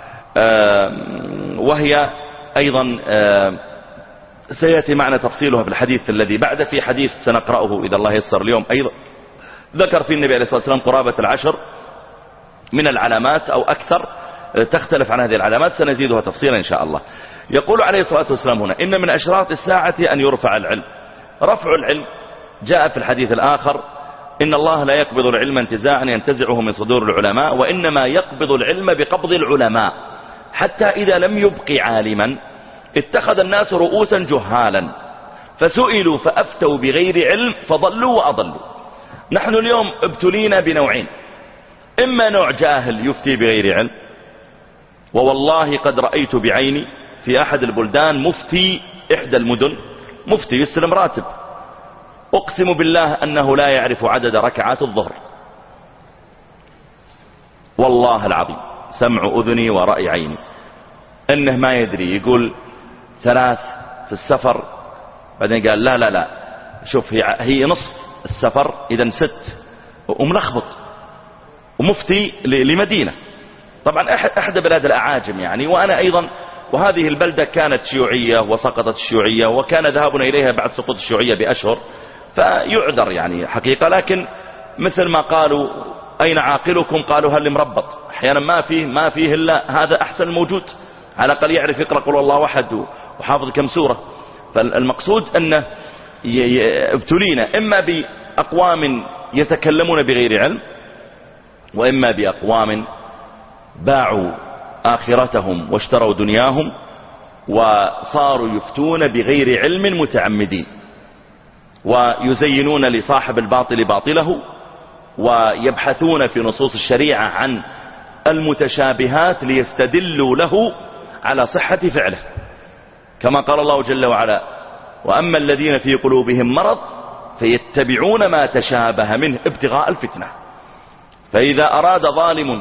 وهي أيضا سيأتي معنا تفصيلها في الحديث الذي بعد، في حديث سنقرأه إذا الله يسر اليوم أيضا، ذكر في النبي عليه الصلاة والسلام قرابة 10 من العلامات أو أكثر، تختلف عن هذه العلامات، سنزيدها تفصيلا إن شاء الله. يقول عليه الصلاة والسلام هنا إن من أشراط الساعة أن يرفع العلم. رفع العلم جاء في الحديث الآخر إن الله لا يقبض العلم انتزاعا ينتزعه من صدور العلماء، وإنما يقبض العلم بقبض العلماء، حتى إذا لم يبق عالما اتخذ الناس رؤوسا جهالا فسئلوا فأفتوا بغير علم فضلوا وأضلوا. نحن اليوم ابتلينا بنوعين، إما نوع جاهل يفتي بغير علم، ووالله قد رأيت بعيني في أحد البلدان مفتي إحدى المدن، مفتي يستلم راتب، أقسم بالله أنه لا يعرف عدد ركعات الظهر، والله العظيم، سمع أذني ورأي عيني، إنه ما يدري، يقول 3 في السفر، بعدين قال لا لا لا شوف هي نصف السفر إذا 6، وملخبط، ومفتي لمدينة طبعا أحد بلاد الأعاجم يعني، وأنا أيضا، وهذه البلدة كانت شيوعية وسقطت الشيوعية، وكان ذهابنا إليها بعد سقوط الشيوعية بأشهر، فيعذر يعني حقيقة. لكن مثل ما قالوا أين عاقلكم، قالوا هل مربط، أحيانا ما فيه إلا هذا أحسن موجود، على الأقل يعرف يقرأ قل الله أحد وحافظ كم سورة. فالمقصود أنه ابتلينا إما بأقوام يتكلمون بغير علم، وإما بأقوام باعوا آخرتهم واشتروا دنياهم وصاروا يفتون بغير علم متعمدين، ويزينون لصاحب الباطل باطله، ويبحثون في نصوص الشريعة عن المتشابهات ليستدلوا له على صحة فعله، كما قال الله جل وعلا: وأما الذين في قلوبهم مرض فيتبعون ما تشابه منه ابتغاء الفتنة. فإذا أراد ظالم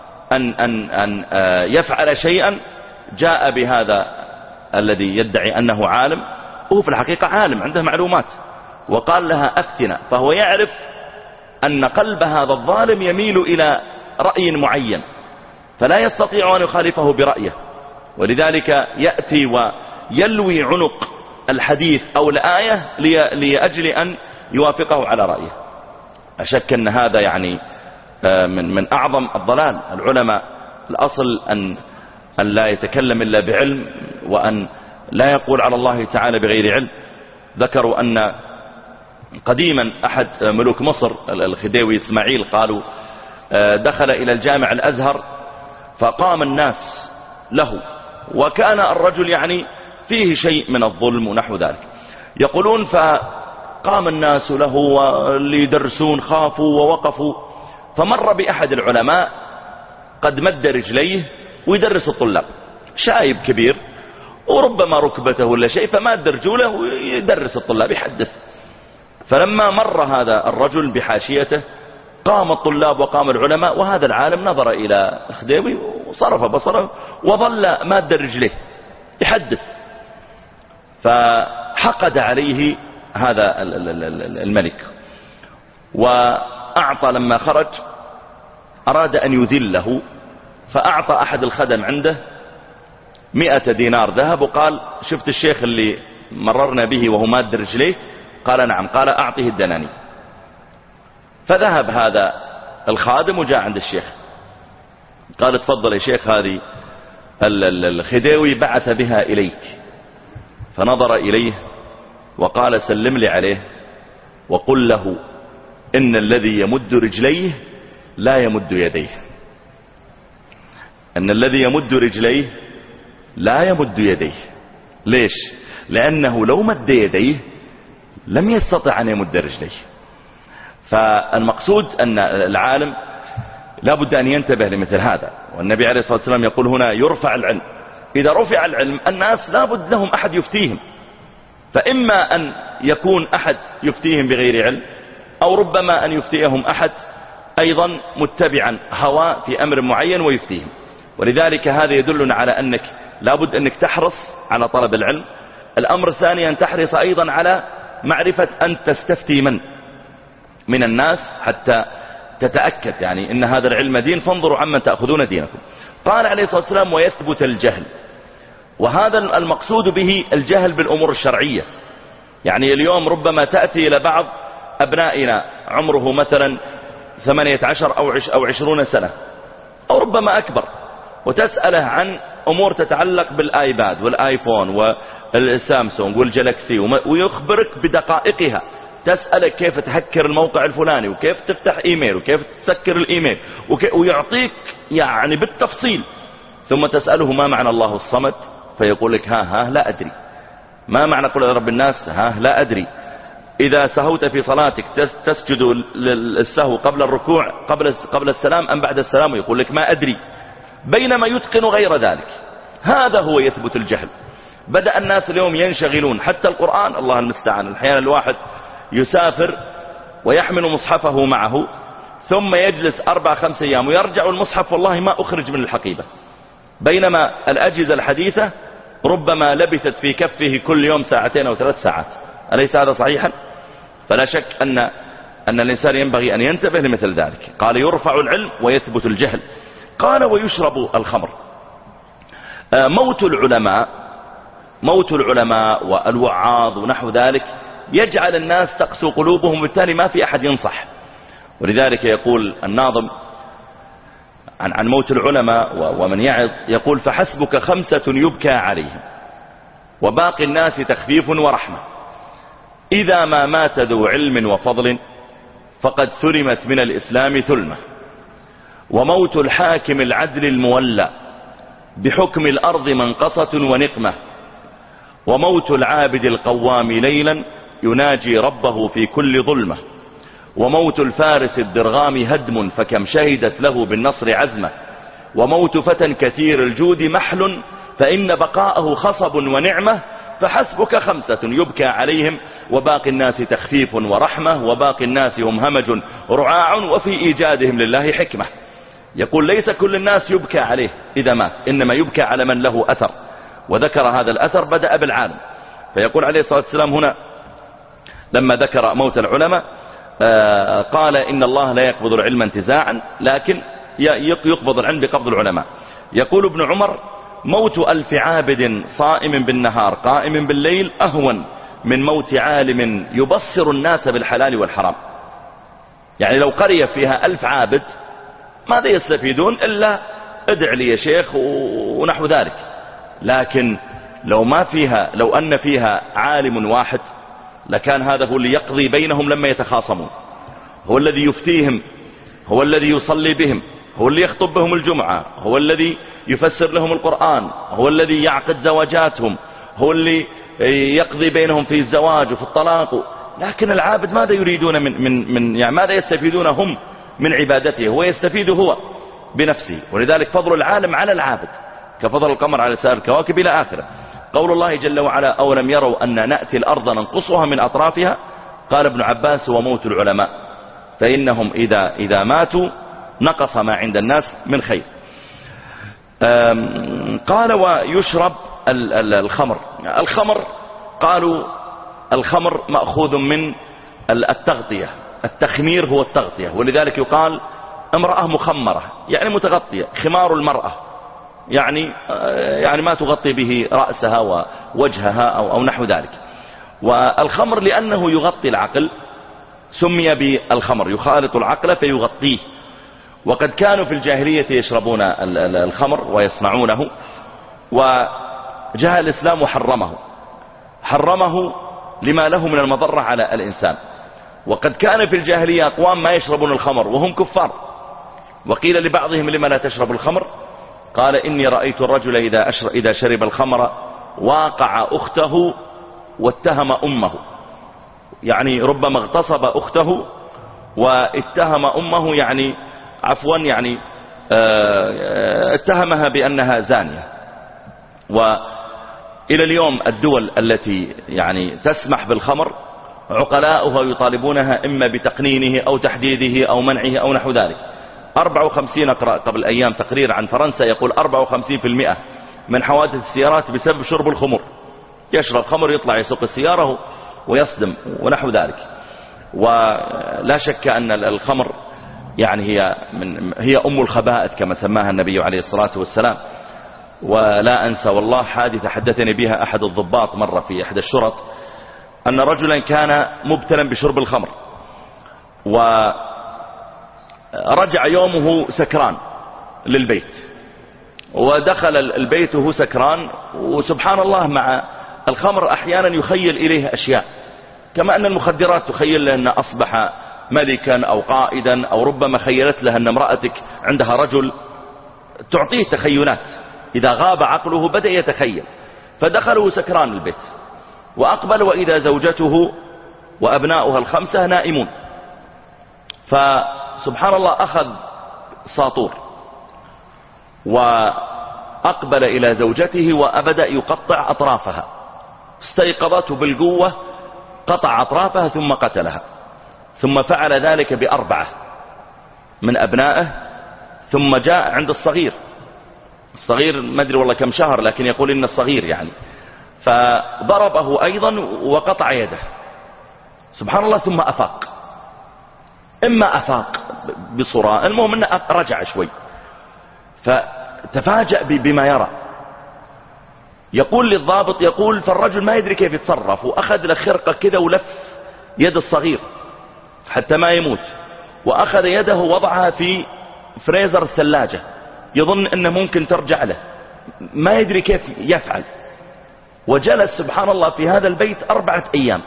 أن يفعل شيئا جاء بهذا الذي يدعي أنه عالم، وهو في الحقيقة عالم عنده معلومات، وقال لها أفتنا، فهو يعرف أن قلب هذا الظالم يميل إلى رأي معين، فلا يستطيع أن يخالفه برأيه، ولذلك يأتي ويلوي عنق الحديث أو الآية لأجل أن يوافقه على رأيه. أشك أن هذا يعني من أعظم الضلال. العلماء الأصل أن لا يتكلم إلا بعلم، وأن لا يقول على الله تعالى بغير علم. ذكروا أن قديما أحد ملوك مصر الخديوي إسماعيل قالوا دخل إلى الجامع الأزهر فقام الناس له، وكان الرجل يعني فيه شيء من الظلم ونحو ذلك، يقولون فقام الناس له واللي يدرسون خافوا ووقفوا، فمر بأحد العلماء قد مد رجليه ويدرس الطلاب، شايب كبير وربما ركبته ولا شيء، فماد رجوله ويدرس الطلاب يحدث. فلما مر هذا الرجل بحاشيته قام الطلاب وقام العلماء، وهذا العالم نظر إلى الخديوي وصرف بصره وظل ماد رجليه يحدث، فحقد عليه هذا الملك، وأعطى لما خرج أراد أن يذله، فأعطى أحد الخدم عنده 100 دينار ذهب، وقال شفت الشيخ اللي مررنا به وهو ماد رجليه؟ قال نعم. قال أعطيه الدنانير. فذهب هذا الخادم وجاء عند الشيخ، قال تفضل يا شيخ، هذه الخديوي بعث بها إليك. فنظر إليه وقال سلم لي عليه وقل له إن الذي يمد رجليه لا يمد يديه، أن الذي يمد رجليه لا يمد يديه. ليش؟ لأنه لو مد يديه لم يستطع أن يمد رجليه. فالمقصود أن العالم لا بد أن ينتبه لمثل هذا، والنبي عليه الصلاة والسلام يقول هنا يرفع العلم. إذا رفع العلم الناس لا بد لهم أحد يفتيهم، فإما أن يكون أحد يفتيهم بغير علم، أو ربما أن يفتيهم أحد أيضا متبعا هوى في أمر معين ويفتيهم. ولذلك هذا يدلنا على أنك لا بد أنك تحرص على طلب العلم. الأمر الثاني أن تحرص أيضا على معرفة أن تستفتي من الناس حتى تتأكد يعني إن هذا العلم دين، فانظروا عمن تأخذون دينكم. قال عليه الصلاة والسلام ويثبت الجهل، وهذا المقصود به الجهل بالأمور الشرعية. يعني اليوم ربما تأتي إلى بعض أبنائنا عمره مثلا 18 أو 20 سنة أو ربما أكبر، وتسأله عن أمور تتعلق بالآيباد والآيفون والسامسونج والجلاكسي، ويخبرك بدقائقها. تسألك كيف تهكر الموقع الفلاني، وكيف تفتح إيميل، وكيف تسكر الإيميل، ويعطيك يعني بالتفصيل. ثم تسأله ما معنى الله الصمد، فيقول لك ها لا أدري. ما معنى قل رب الناس؟ ها لا أدري. إذا سهوت في صلاتك تسجد للسهو قبل الركوع قبل السلام أم بعد السلام؟ يقول لك ما أدري، بينما يتقن غير ذلك. هذا هو يثبت الجهل. بدأ الناس اليوم ينشغلون، حتى القرآن الله المستعان، أحيانا الواحد يسافر ويحمل مصحفه معه ثم يجلس 4-5 أيام ويرجع المصحف والله ما أخرج من الحقيبة، بينما الأجهزة الحديثة ربما لبثت في كفه كل يوم 2 أو 3 ساعات. أليس هذا صحيحا؟ فلا شك أن الإنسان ينبغي أن ينتبه لمثل ذلك. قال يرفع العلم ويثبت الجهل. قال ويشرب الخمر. موت العلماء والوعاظ ونحو ذلك يجعل الناس تقسو قلوبهم، وبالتالي ما في أحد ينصح. ولذلك يقول الناظم عن موت العلماء ومن يعظ، يقول فحسبك 5 يبكى عليهم وباقي الناس تخفيف ورحمة، إذا ما مات ذو علم وفضل فقد ثرمت من الإسلام ثلمة، وموت الحاكم العدل المولى بحكم الأرض منقصة ونقمة، وموت العابد القوام ليلا يناجي ربه في كل ظلمة، وموت الفارس الدرغام هدم فكم شهدت له بالنصر عزمة، وموت فتى كثير الجود محل فإن بقاءه خصب ونعمة، فحسبك 5 يبكى عليهم وباقي الناس تخفيف ورحمة، وباقي الناس هم همج رعاع وفي إيجادهم لله حكمة. يقول ليس كل الناس يبكى عليه إذا مات، إنما يبكى على من له أثر. وذكر هذا الأثر بدأ بالعالم، فيقول عليه الصلاة والسلام هنا لما ذكر موت العلماء قال إن الله لا يقبض العلم انتزاعا، لكن يقبض العلم بقبض العلماء. يقول ابن عمر موت 1000 عابد صائم بالنهار قائم بالليل أهون من موت عالم يبصر الناس بالحلال والحرام. يعني لو قرية فيها 1000 عابد ماذا يستفيدون إلا ادع لي يا شيخ ونحو ذلك، لكن لو أن فيها عالم واحد لكان هذا هو اللي يقضي بينهم لما يتخاصمون، هو الذي يفتيهم، هو الذي يصلي بهم، هو اللي يخطب بهم الجمعة، هو الذي يفسر لهم القرآن، هو الذي يعقد زواجاتهم، هو اللي يقضي بينهم في الزواج وفي الطلاق. لكن العابد ماذا يريدون من يعني ماذا يستفيدون هم من عبادته؟ هو يستفيد هو بنفسه. ولذلك فضل العالم على العابد كفضل القمر على سائر الكواكب إلى آخره. قول الله جل وعلا أولم يروا أن نأتي الأرض ننقصها من أطرافها، قال ابن عباس وموت العلماء فإنهم إذا ماتوا نقص ما عند الناس من خير. قال ويشرب الخمر. قالوا الخمر مأخوذ من التغطية، التخمير هو التغطية، ولذلك يقال امرأة مخمرة يعني متغطية. خمار المرأة يعني ما تغطي به رأسها ووجهها أو نحو ذلك. والخمر لأنه يغطي العقل سمي بالخمر، يخالط العقل فيغطيه. وقد كانوا في الجاهلية يشربون الخمر ويصنعونه، وجاء الإسلام حرمه لما له من المضرة على الإنسان. وقد كان في الجاهلية أقوام ما يشربون الخمر وهم كفار، وقيل لبعضهم لما لا تشرب الخمر؟ قال إني رأيت الرجل إذا شرب الخمر واقع أخته واتهم أمه، يعني ربما اغتصب أخته واتهم أمه، يعني عفوا يعني اتهمها بأنها زانية. وإلى اليوم الدول التي يعني تسمح بالخمر عقلاؤها يطالبونها إما بتقنينه أو تحديده أو منعه أو نحو ذلك. 54 أقرأ قبل أيام تقرير عن فرنسا يقول 54% من حوادث السيارات بسبب شرب الخمر. يشرب خمر يطلع يسوق السيارة ويصدم ونحو ذلك. ولا شك أن الخمر يعني هي أم الخبائث كما سماها النبي عليه الصلاة والسلام. ولا أنسى والله حادثة حدثني بها أحد الضباط مرة في إحدى الشرط، أن رجلا كان مبتلا بشرب الخمر ورجع يومه سكران للبيت، ودخل البيت وهو سكران، وسبحان الله مع الخمر أحيانا يخيل إليه أشياء، كما أن المخدرات تخيل له أن أصبح ملكا أو قائدا، أو ربما خيلت له أن امرأتك عندها رجل، تعطيه تخيلات. إذا غاب عقله بدأ يتخيل. فدخلوا سكران البيت وأقبل وإذا زوجته وأبناؤها الخمسة نائمون. فسبحان الله أخذ ساطور وأقبل إلى زوجته وأبدأ يقطع أطرافها، استيقظته بالقوة، قطع أطرافها ثم قتلها، ثم فعل ذلك ب4 من أبنائه. ثم جاء عند الصغير ما أدري والله كم شهر، لكن يقول إن الصغير يعني، فضربه أيضا وقطع يده. سبحان الله. ثم أفاق، إما أفاق بصراء، المهم أنه رجع شوي، فتفاجأ بما يرى. يقول للضابط، يقول فالرجل ما يدري كيف يتصرف، وأخذ له خرقة كذا ولف يد الصغير حتى ما يموت، وأخذ يده ووضعها في فريزر الثلاجة، يظن أنه ممكن ترجع له، ما يدري كيف يفعل. وجلس سبحان الله في هذا البيت 4 أيام،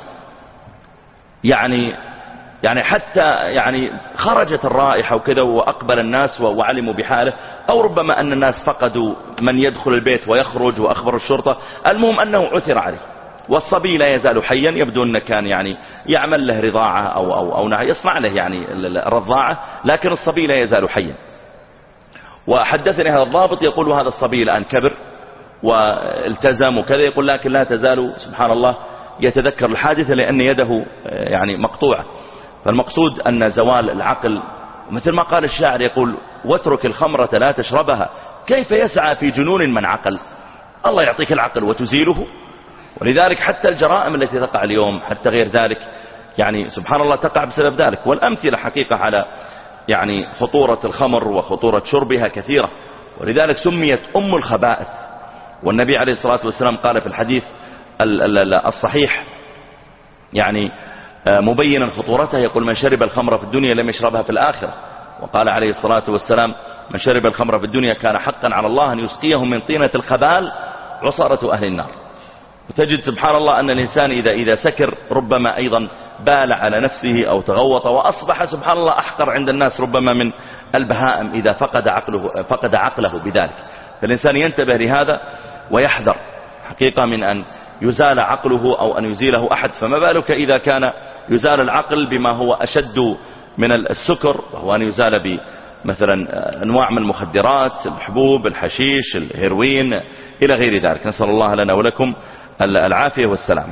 يعني حتى يعني خرجت الرائحة وكذا، وأقبل الناس وعلموا بحاله، أو ربما أن الناس فقدوا من يدخل البيت ويخرج وأخبر الشرطة. المهم أنه عثر عليه، والصبي لا يزال حيا، يبدو أنه كان يعني يعمل له رضاعة أو يصنع له يعني الرضاعة، لكن الصبي لا يزال حيا. وحدثني هذا الضابط يقول هذا الصبي الآن كبر والتزم وكذا، يقول لكن لا تزال سبحان الله يتذكر الحادثة لأن يده يعني مقطوعة. فالمقصود أن زوال العقل، مثل ما قال الشاعر يقول واترك الخمرة لا تشربها، كيف يسعى في جنون من عقل. الله يعطيك العقل وتزيله. ولذلك حتى الجرائم التي تقع اليوم حتى غير ذلك يعني سبحان الله تقع بسبب ذلك. والأمثلة حقيقة على يعني خطورة الخمر وخطورة شربها كثيرة، ولذلك سميت أم الخبائث. والنبي عليه الصلاة والسلام قال في الحديث الصحيح يعني مبينا خطورتها، يقول من شرب الخمر في الدنيا لم يشربها في الآخرة. وقال عليه الصلاة والسلام من شرب الخمر في الدنيا كان حقا على الله أن يسقيه من طينة الخبال عصارة أهل النار. وتجد سبحان الله أن الإنسان إذا سكر ربما أيضا بال على نفسه أو تغوط، وأصبح سبحان الله أحقر عند الناس ربما من البهائم إذا فقد عقله بذلك. فالإنسان ينتبه لهذا ويحذر حقيقة من أن يزال عقله أو أن يزيله أحد، فما بالك إذا كان يزال العقل بما هو أشد من السكر، وهو أن يزال بمثلا أنواع من المخدرات، الحبوب، الحشيش، الهيروين إلى غير ذلك. نسأل الله لنا ولكم العافية والسلامة.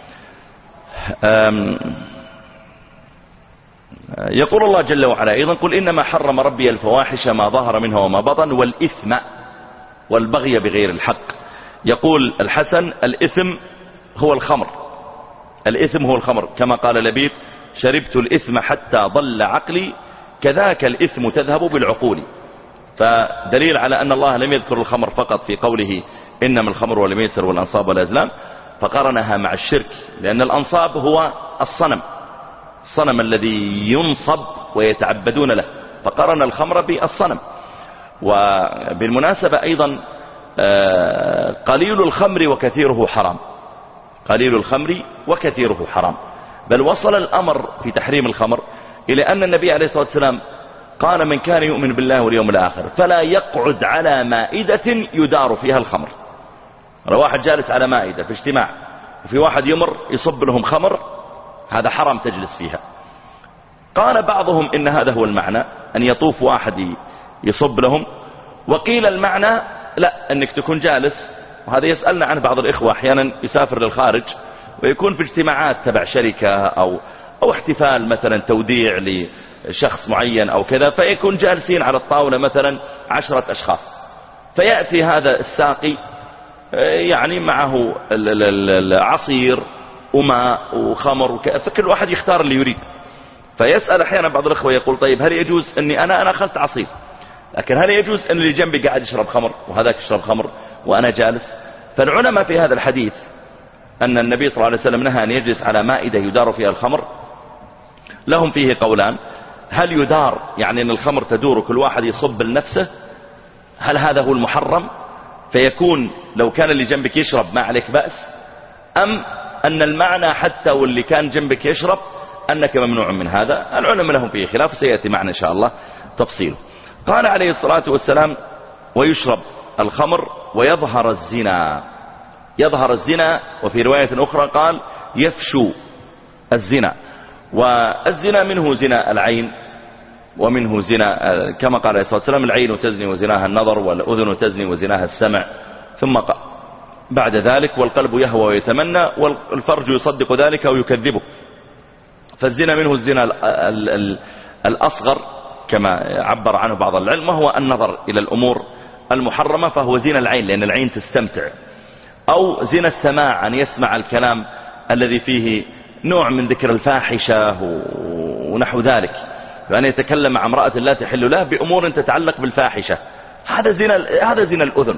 يقول الله جل وعلا أيضا قل إنما حرم ربي الفواحش ما ظهر منها وما بطن والإثم والبغي بغير الحق. يقول الحسن الإثم هو الخمر، الإثم هو الخمر، كما قال لبيد شربت الإثم حتى ضل عقلي كذاك الإثم تذهب بالعقول. فدليل على أن الله لم يذكر الخمر فقط في قوله إنما الخمر والميسر والأنصاب والأزلام، فقرنها مع الشرك، لأن الأنصاب هو الصنم الذي ينصب ويتعبدون له، فقرن الخمر بالصنم. وبالمناسبة أيضا قليل الخمر وكثيره حرام، قليل الخمر وكثيره حرام. بل وصل الأمر في تحريم الخمر إلى أن النبي عليه الصلاة والسلام قال من كان يؤمن بالله واليوم الآخر فلا يقعد على مائدة يدار فيها الخمر. واحد جالس على مائدة في اجتماع وفي واحد يمر يصب لهم خمر، هذا حرام تجلس فيها. قال بعضهم إن هذا هو المعنى، أن يطوف واحد يصب لهم، وقيل المعنى لا، أنك تكون جالس. وهذا يسألنا عنه بعض الإخوة، أحيانا يسافر للخارج ويكون في اجتماعات تبع شركة أو احتفال مثلا توديع لشخص معين أو كذا، فيكون جالسين على الطاولة مثلا 10 أشخاص، فيأتي هذا الساقي يعني معه عصير وماء وخمر فكل واحد يختار اللي يريد. فيسأل أحيانا بعض الأخوة يقول طيب هل يجوز أني أنا أخذت عصير، لكن هل يجوز أن اللي جنبي قاعد يشرب خمر وهذاك يشرب خمر وأنا جالس؟ فالعلماء في هذا الحديث أن النبي صلى الله عليه وسلم نهى أن يجلس على مائدة يدار فيها الخمر، لهم فيه قولان. هل يدار يعني أن الخمر تدور كل واحد يصب لنفسه، هل هذا هو المحرم فيكون لو كان اللي جنبك يشرب ما عليك بأس، أم أن المعنى حتى واللي كان جنبك يشرب أنك ممنوع من هذا؟ العلماء لهم فيه خلاف، سيأتي معنا إن شاء الله تفصيله. قال عليه الصلاة والسلام ويشرب الخمر ويظهر الزنا، يظهر الزنا. وفي رواية أخرى قال يفشو الزنا. والزنا منه زنا العين، ومنه زنا كما قال عليه الصلاة والسلام: العين تزني وزناها النظر، والأذن تزني وزناها السمع. ثم بعد ذلك: والقلب يهوى ويتمنى، والفرج يصدق ذلك أو يكذبه. فالزنا منه الزنا الأصغر كما عبر عنه بعض العلم، وهو النظر إلى الأمور المحرمة، فهو زنا العين لأن العين تستمتع. أو زنا السماع، أن يسمع الكلام الذي فيه نوع من ذكر الفاحشة ونحو ذلك، فأن يتكلم مع امرأة لا تحل له بأمور تتعلق بالفاحشة، هذا زنا الأذن.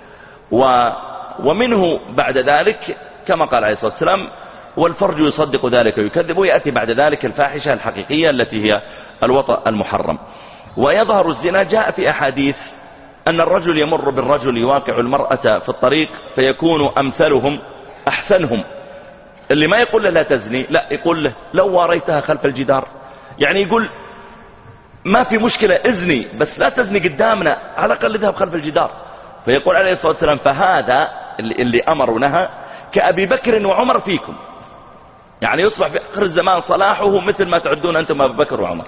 ومنه بعد ذلك كما قال عليه الصلاة والسلام: والفرج يصدق ذلك ويكذب. ويأتي بعد ذلك الفاحشة الحقيقية التي هي الوطأ المحرم. ويظهر الزنا، جاء في أحاديث أن الرجل يمر بالرجل يواقع المرأة في الطريق فيكون أمثلهم أحسنهم. اللي ما يقول له لا تزني، لا، يقول له لو واريتها خلف الجدار، يعني يقول ما في مشكلة ازني، بس لا تزني قدامنا، على الأقل اذهب خلف الجدار. فيقول عليه الصلاة والسلام: فهذا اللي أمر ونهى كأبي بكر وعمر فيكم، يعني يصبح في آخر الزمان صلاحه مثل ما تعدون أنتم أبي بكر وعمر.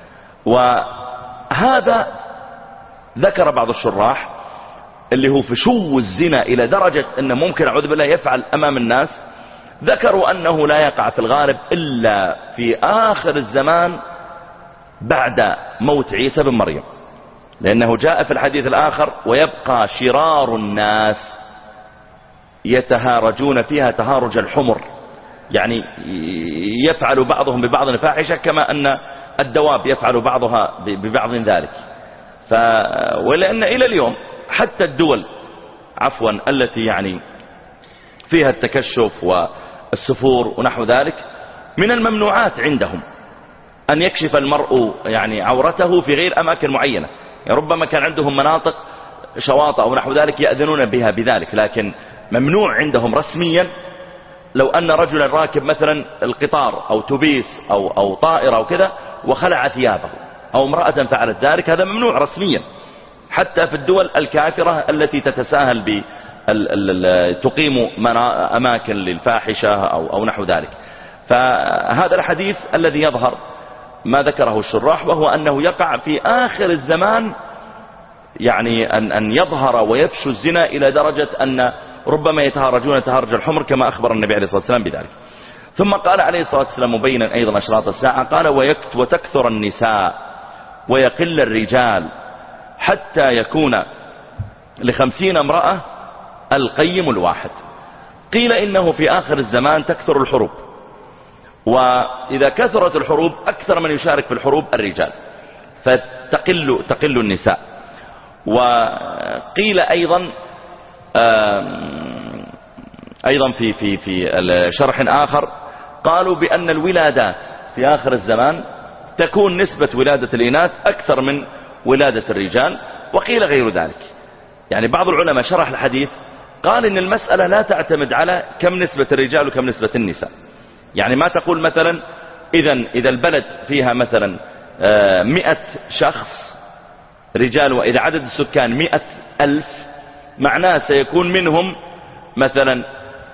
وهذا ذكر بعض الشراح اللي هو فشو الزنا إلى درجة أنه ممكن أعوذ بالله يفعل أمام الناس. ذكروا أنه لا يقع في الغالب إلا في آخر الزمان بعد موت عيسى بن مريم، لأنه جاء في الحديث الآخر: ويبقى شرار الناس يتهارجون فيها تهارج الحمر، يعني يفعل بعضهم ببعض الفاحشة كما أن الدواب يفعل بعضها ببعض ذلك. ولأن إلى اليوم حتى الدول التي يعني فيها التكشف والسفور ونحو ذلك، من الممنوعات عندهم أن يكشف المرء يعني عورته في غير أماكن معينة. يعني ربما كان عندهم مناطق شواطئ أو نحو ذلك يأذنون بها بذلك، لكن ممنوع عندهم رسميا. لو أن رجلا راكب مثلا القطار أو توبيس أو طائرة أو كذا وخلع ثيابه، أو امرأة فعلت ذلك، هذا ممنوع رسميا حتى في الدول الكافرة التي تتساهل تقيم أماكن للفاحشة أو نحو ذلك. فهذا الحديث الذي يظهر ما ذكره الشراح، وهو أنه يقع في آخر الزمان، يعني أن يظهر ويفشو الزنا إلى درجة أن ربما يتهارجون تهارج الحمر كما أخبر النبي عليه الصلاة والسلام بذلك. ثم قال عليه الصلاة والسلام مبينا أيضا أشراط الساعة، قال: وتكثر النساء ويقل الرجال حتى يكون ل50 امرأة القيم الواحد. قيل إنه في آخر الزمان تكثر الحروب، وإذا كثرت الحروب أكثر من يشارك في الحروب الرجال، فتقل النساء. وقيل أيضا في شرح آخر قالوا بأن الولادات في آخر الزمان تكون نسبة ولادة الإناث أكثر من ولادة الرجال، وقيل غير ذلك. يعني بعض العلماء شرح الحديث قال إن المسألة لا تعتمد على كم نسبة الرجال وكم نسبة النساء. يعني ما تقول مثلا إذا البلد فيها مثلا 100 شخص رجال، وإذا عدد السكان 100,000، معناه سيكون منهم مثلا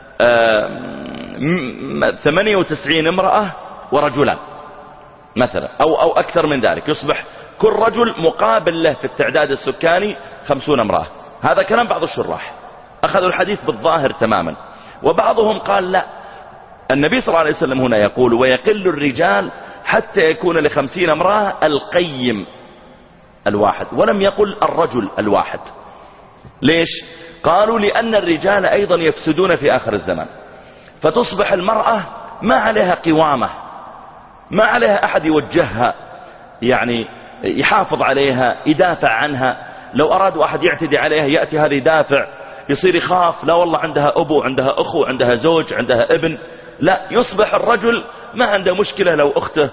98 امرأة ورجلان مثلا، أو أكثر من ذلك، يصبح كل رجل مقابل له في التعداد السكاني 50 امرأة. هذا كلام بعض الشراح، أخذوا الحديث بالظاهر تماما. وبعضهم قال لا، النبي صلى الله عليه وسلم هنا يقول: ويقل الرجال حتى يكون ل50 امرأة القيم الواحد، ولم يقل الرجل الواحد. ليش؟ قالوا لأن الرجال أيضا يفسدون في آخر الزمان، فتصبح المرأة ما عليها قوامة، ما عليها أحد يوجهها، يعني يحافظ عليها، يدافع عنها. لو أراد واحد يعتدي عليها يأتي هذا يدافع، يصير يخاف، لا والله عندها أبو، عندها أخو، عندها زوج، عندها ابن. لا، يصبح الرجل ما عنده مشكلة لو أخته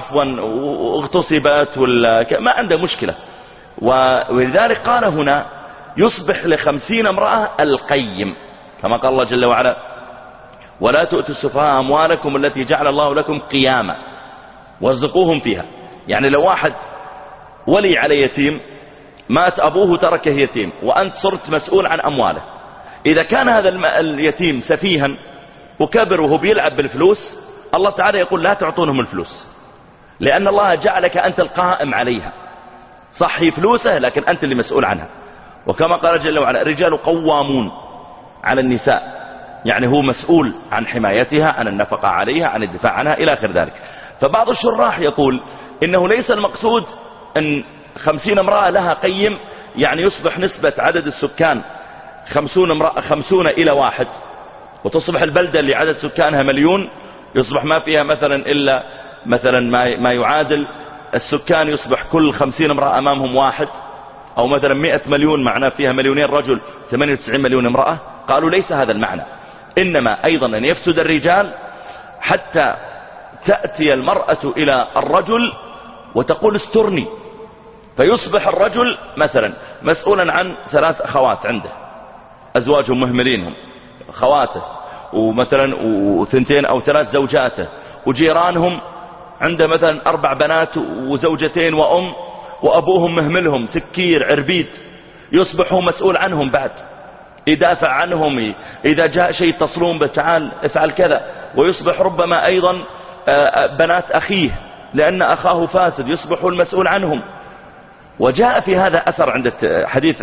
اغتصبت ولا ما عنده مشكلة. ولذلك قال هنا: يصبح ل50 امرأة القيم، كما قال الله جل وعلا: ولا تؤتوا السفهاء أموالكم التي جعل الله لكم قياما وارزقوهم فيها. يعني لو واحد ولي على يتيم، مات أبوه تركه يتيم، وأنت صرت مسؤول عن أمواله، إذا كان هذا اليتيم سفيها وكبر وهو بيلعب بالفلوس، الله تعالى يقول لا تعطونهم الفلوس، لأن الله جعلك أنت القائم عليها. صح هي فلوسه لكن أنت اللي مسؤول عنها. وكما قال جل وعلا الرجال قوامون على النساء، يعني هو مسؤول عن حمايتها، عن النفقة عليها، عن الدفاع عنها إلى آخر ذلك. فبعض الشراح يقول إنه ليس المقصود أن 50 امرأة لها قيم، يعني يصبح نسبة عدد السكان 50 امرأة 50 إلى 1، وتصبح البلدة اللي عدد سكانها 1,000,000 يصبح ما فيها مثلا إلا مثلا ما يعادل السكان، يصبح كل 50 امرأة أمامهم 1، أو مثلا 100 مليون معناه فيها 2,000,000 رجل 98 مليون امرأة. قالوا ليس هذا المعنى، إنما أيضا أن يفسد الرجال حتى تأتي المرأة إلى الرجل وتقول استرني، فيصبح الرجل مثلا مسؤولا عن 3 أخوات عنده، أزواجهم مهملينهم، أخواته، ومثلا و2 أو 3 زوجاته، وجيرانهم عنده مثلا 4 بنات وزوجتين وأم، وأبوهم مهملهم سكير عربيد، يصبح هو مسؤول عنهم بعد، يدافع عنهم، إذا جاء شيء يتصلون به تعال افعل كذا، ويصبح ربما أيضا بنات أخيه لأن أخاه فاسد يصبح المسؤول عنهم. وجاء في هذا أثر عند حديث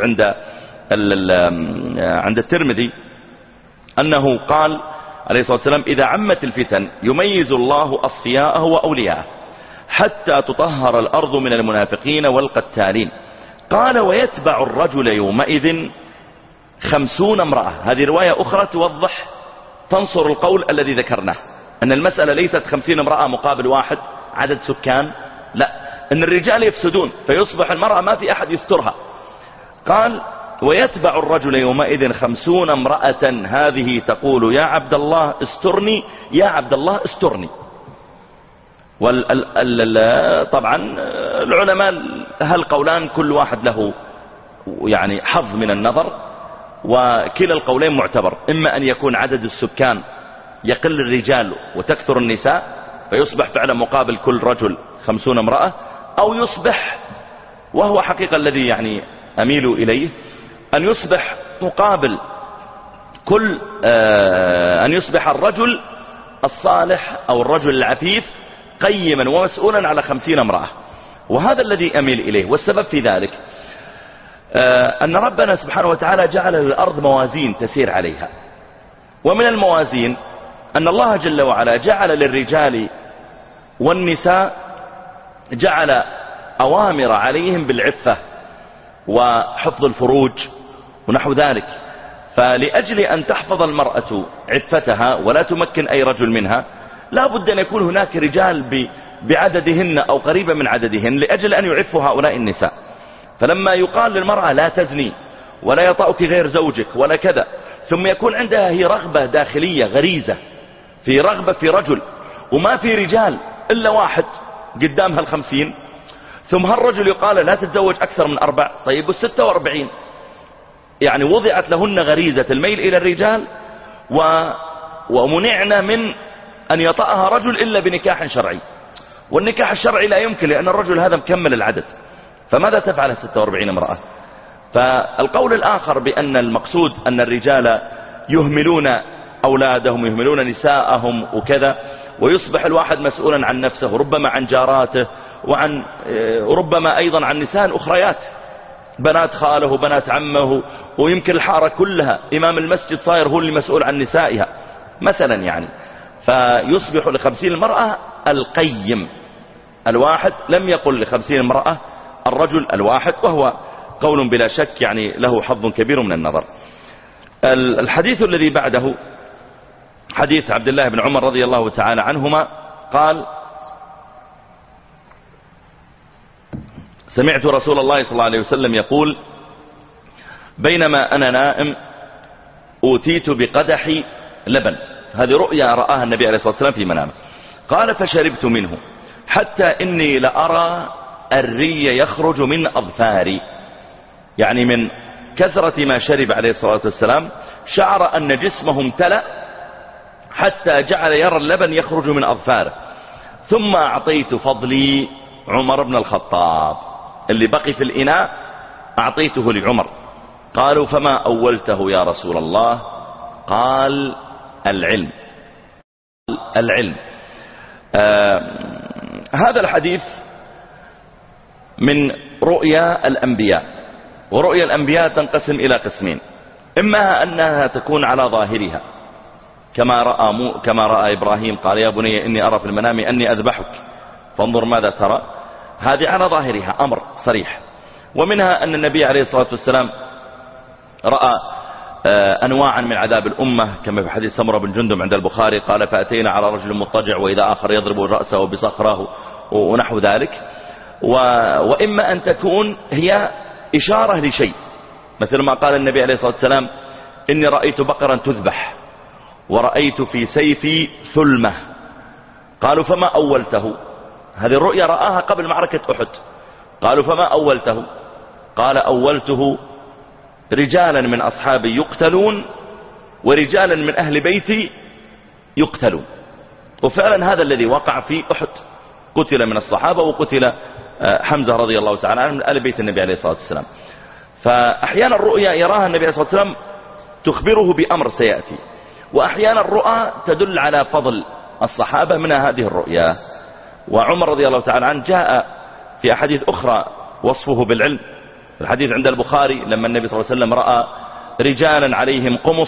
عند الترمذي أنه قال عليه الصلاة والسلام إذا عمت الفتن يميز الله أصفياءه وأولياءه حتى تطهر الأرض من المنافقين والقتالين. قال ويتبع الرجل يومئذ 50 امرأة. هذه رواية أخرى توضح تنصر القول الذي ذكرناه، أن المسألة ليست 50 امرأة مقابل 1 عدد سكان، لا، أن الرجال يفسدون فيصبح المرأة ما في أحد يسترها. قال ويتبع الرجل يومئذ 50 امرأة هذه تقول يا عبد الله استرني، يا عبد الله استرني. طبعا العلماء هالقولان كل واحد له يعني حظ من النظر، وكلا القولين معتبر، إما أن يكون عدد السكان يقل الرجال وتكثر النساء فيصبح فعلا مقابل كل رجل 50 امرأة، أو يصبح، وهو حقيقة الذي يعني أميل إليه، أن يصبح مقابل كل أن يصبح الرجل الصالح أو الرجل العفيف قيما ومسؤولا على 50 امرأة. وهذا الذي أميل إليه. والسبب في ذلك أن ربنا سبحانه وتعالى جعل للأرض موازين تسير عليها، ومن الموازين أن الله جل وعلا جعل للرجال والنساء جعل أوامر عليهم بالعفة وحفظ الفروج ونحو ذلك. فلأجل أن تحفظ المرأة عفتها ولا تمكن أي رجل منها لا بد أن يكون هناك رجال بعددهن أو قريبا من عددهن لأجل أن يعفوا هؤلاء النساء. فلما يقال للمرأة لا تزني ولا يطأك غير زوجك ولا كذا، ثم يكون عندها هي رغبة داخلية غريزة في رغبة في رجل وما في رجال إلا 1 قدامها 50، ثم هالرجل يقال لا تتزوج أكثر من 4، طيب 46 يعني وضعت لهن غريزة الميل إلى الرجال ومنعنا من أن يطأها رجل إلا بنكاح شرعي، والنكاح الشرعي لا يمكن لأن الرجل هذا مكمل العدد، فماذا تفعل 46 امرأة؟ فالقول الآخر بأن المقصود أن الرجال يهملون أولادهم يهملون نساءهم وكذا، ويصبح الواحد مسؤولا عن نفسه ربما عن جاراته وعن ربما أيضا عن نساء أخريات، بنات خاله وبنات عمه، ويمكن الحارة كلها إمام المسجد صاير هو اللي مسؤول عن نسائها مثلا يعني. فيصبح ل50 المرأة القيم الواحد، لم يقل ل50 امرأة الرجل الواحد، وهو قول بلا شك يعني له حظ كبير من النظر. الحديث الذي بعده حديث عبد الله بن عمر رضي الله تعالى عنهما قال سمعت رسول الله صلى الله عليه وسلم يقول بينما أنا نائم أوتيت بقدح لبن. هذه رؤيا رآها النبي عليه الصلاة والسلام في منامه. قال فشربت منه حتى إني لأرى الري يخرج من أظفاري، يعني من كثرة ما شرب عليه الصلاة والسلام شعر أن جسمه امتلأ حتى جعل يرى اللبن يخرج من أظفاره. ثم أعطيت فضلي عمر بن الخطاب، اللي بقي في الإناء أعطيته لعمر. قالوا فما أولته يا رسول الله؟ قال العلم. هذا الحديث من رؤيا الأنبياء، ورؤيا الأنبياء تنقسم إلى قسمين: إما أنها تكون على ظاهرها كما رأى إبراهيم، قال يا بني إني أرى في المنام أني أذبحك فانظر ماذا ترى، هذه على ظاهرها أمر صريح. ومنها أن النبي عليه الصلاة والسلام رأى أنواعا من عذاب الأمة، كما في حديث سمرة بن جندب عند البخاري قال فأتينا على رجل مضطجع وإذا آخر يضرب رأسه بصخره ونحو ذلك. وإما أن تكون هي إشارة لشيء، مثل ما قال النبي عليه الصلاة والسلام إني رأيت بقرا تذبح ورأيت في سيفي ثلمة. قالوا فما أولته؟ هذه الرؤيا رآها قبل معركة أحد. قالوا فما أولته؟ قال أولته رجالا من أصحابي يقتلون ورجالا من أهل بيتي يقتلون. وفعلا هذا الذي وقع في أحد، قتل من الصحابة وقتل حمزة رضي الله تعالى عنه من أهل بيت النبي عليه الصلاة والسلام. فأحيانا الرؤيا يراها النبي عليه الصلاة والسلام تخبره بأمر سيأتي، وأحيانا الرؤى تدل على فضل الصحابة من هذه الرؤيا. وعمر رضي الله تعالى عنه جاء في أحاديث أخرى وصفه بالعلم. الحديث عند البخاري لما النبي صلى الله عليه وسلم رأى رجالا عليهم قمص،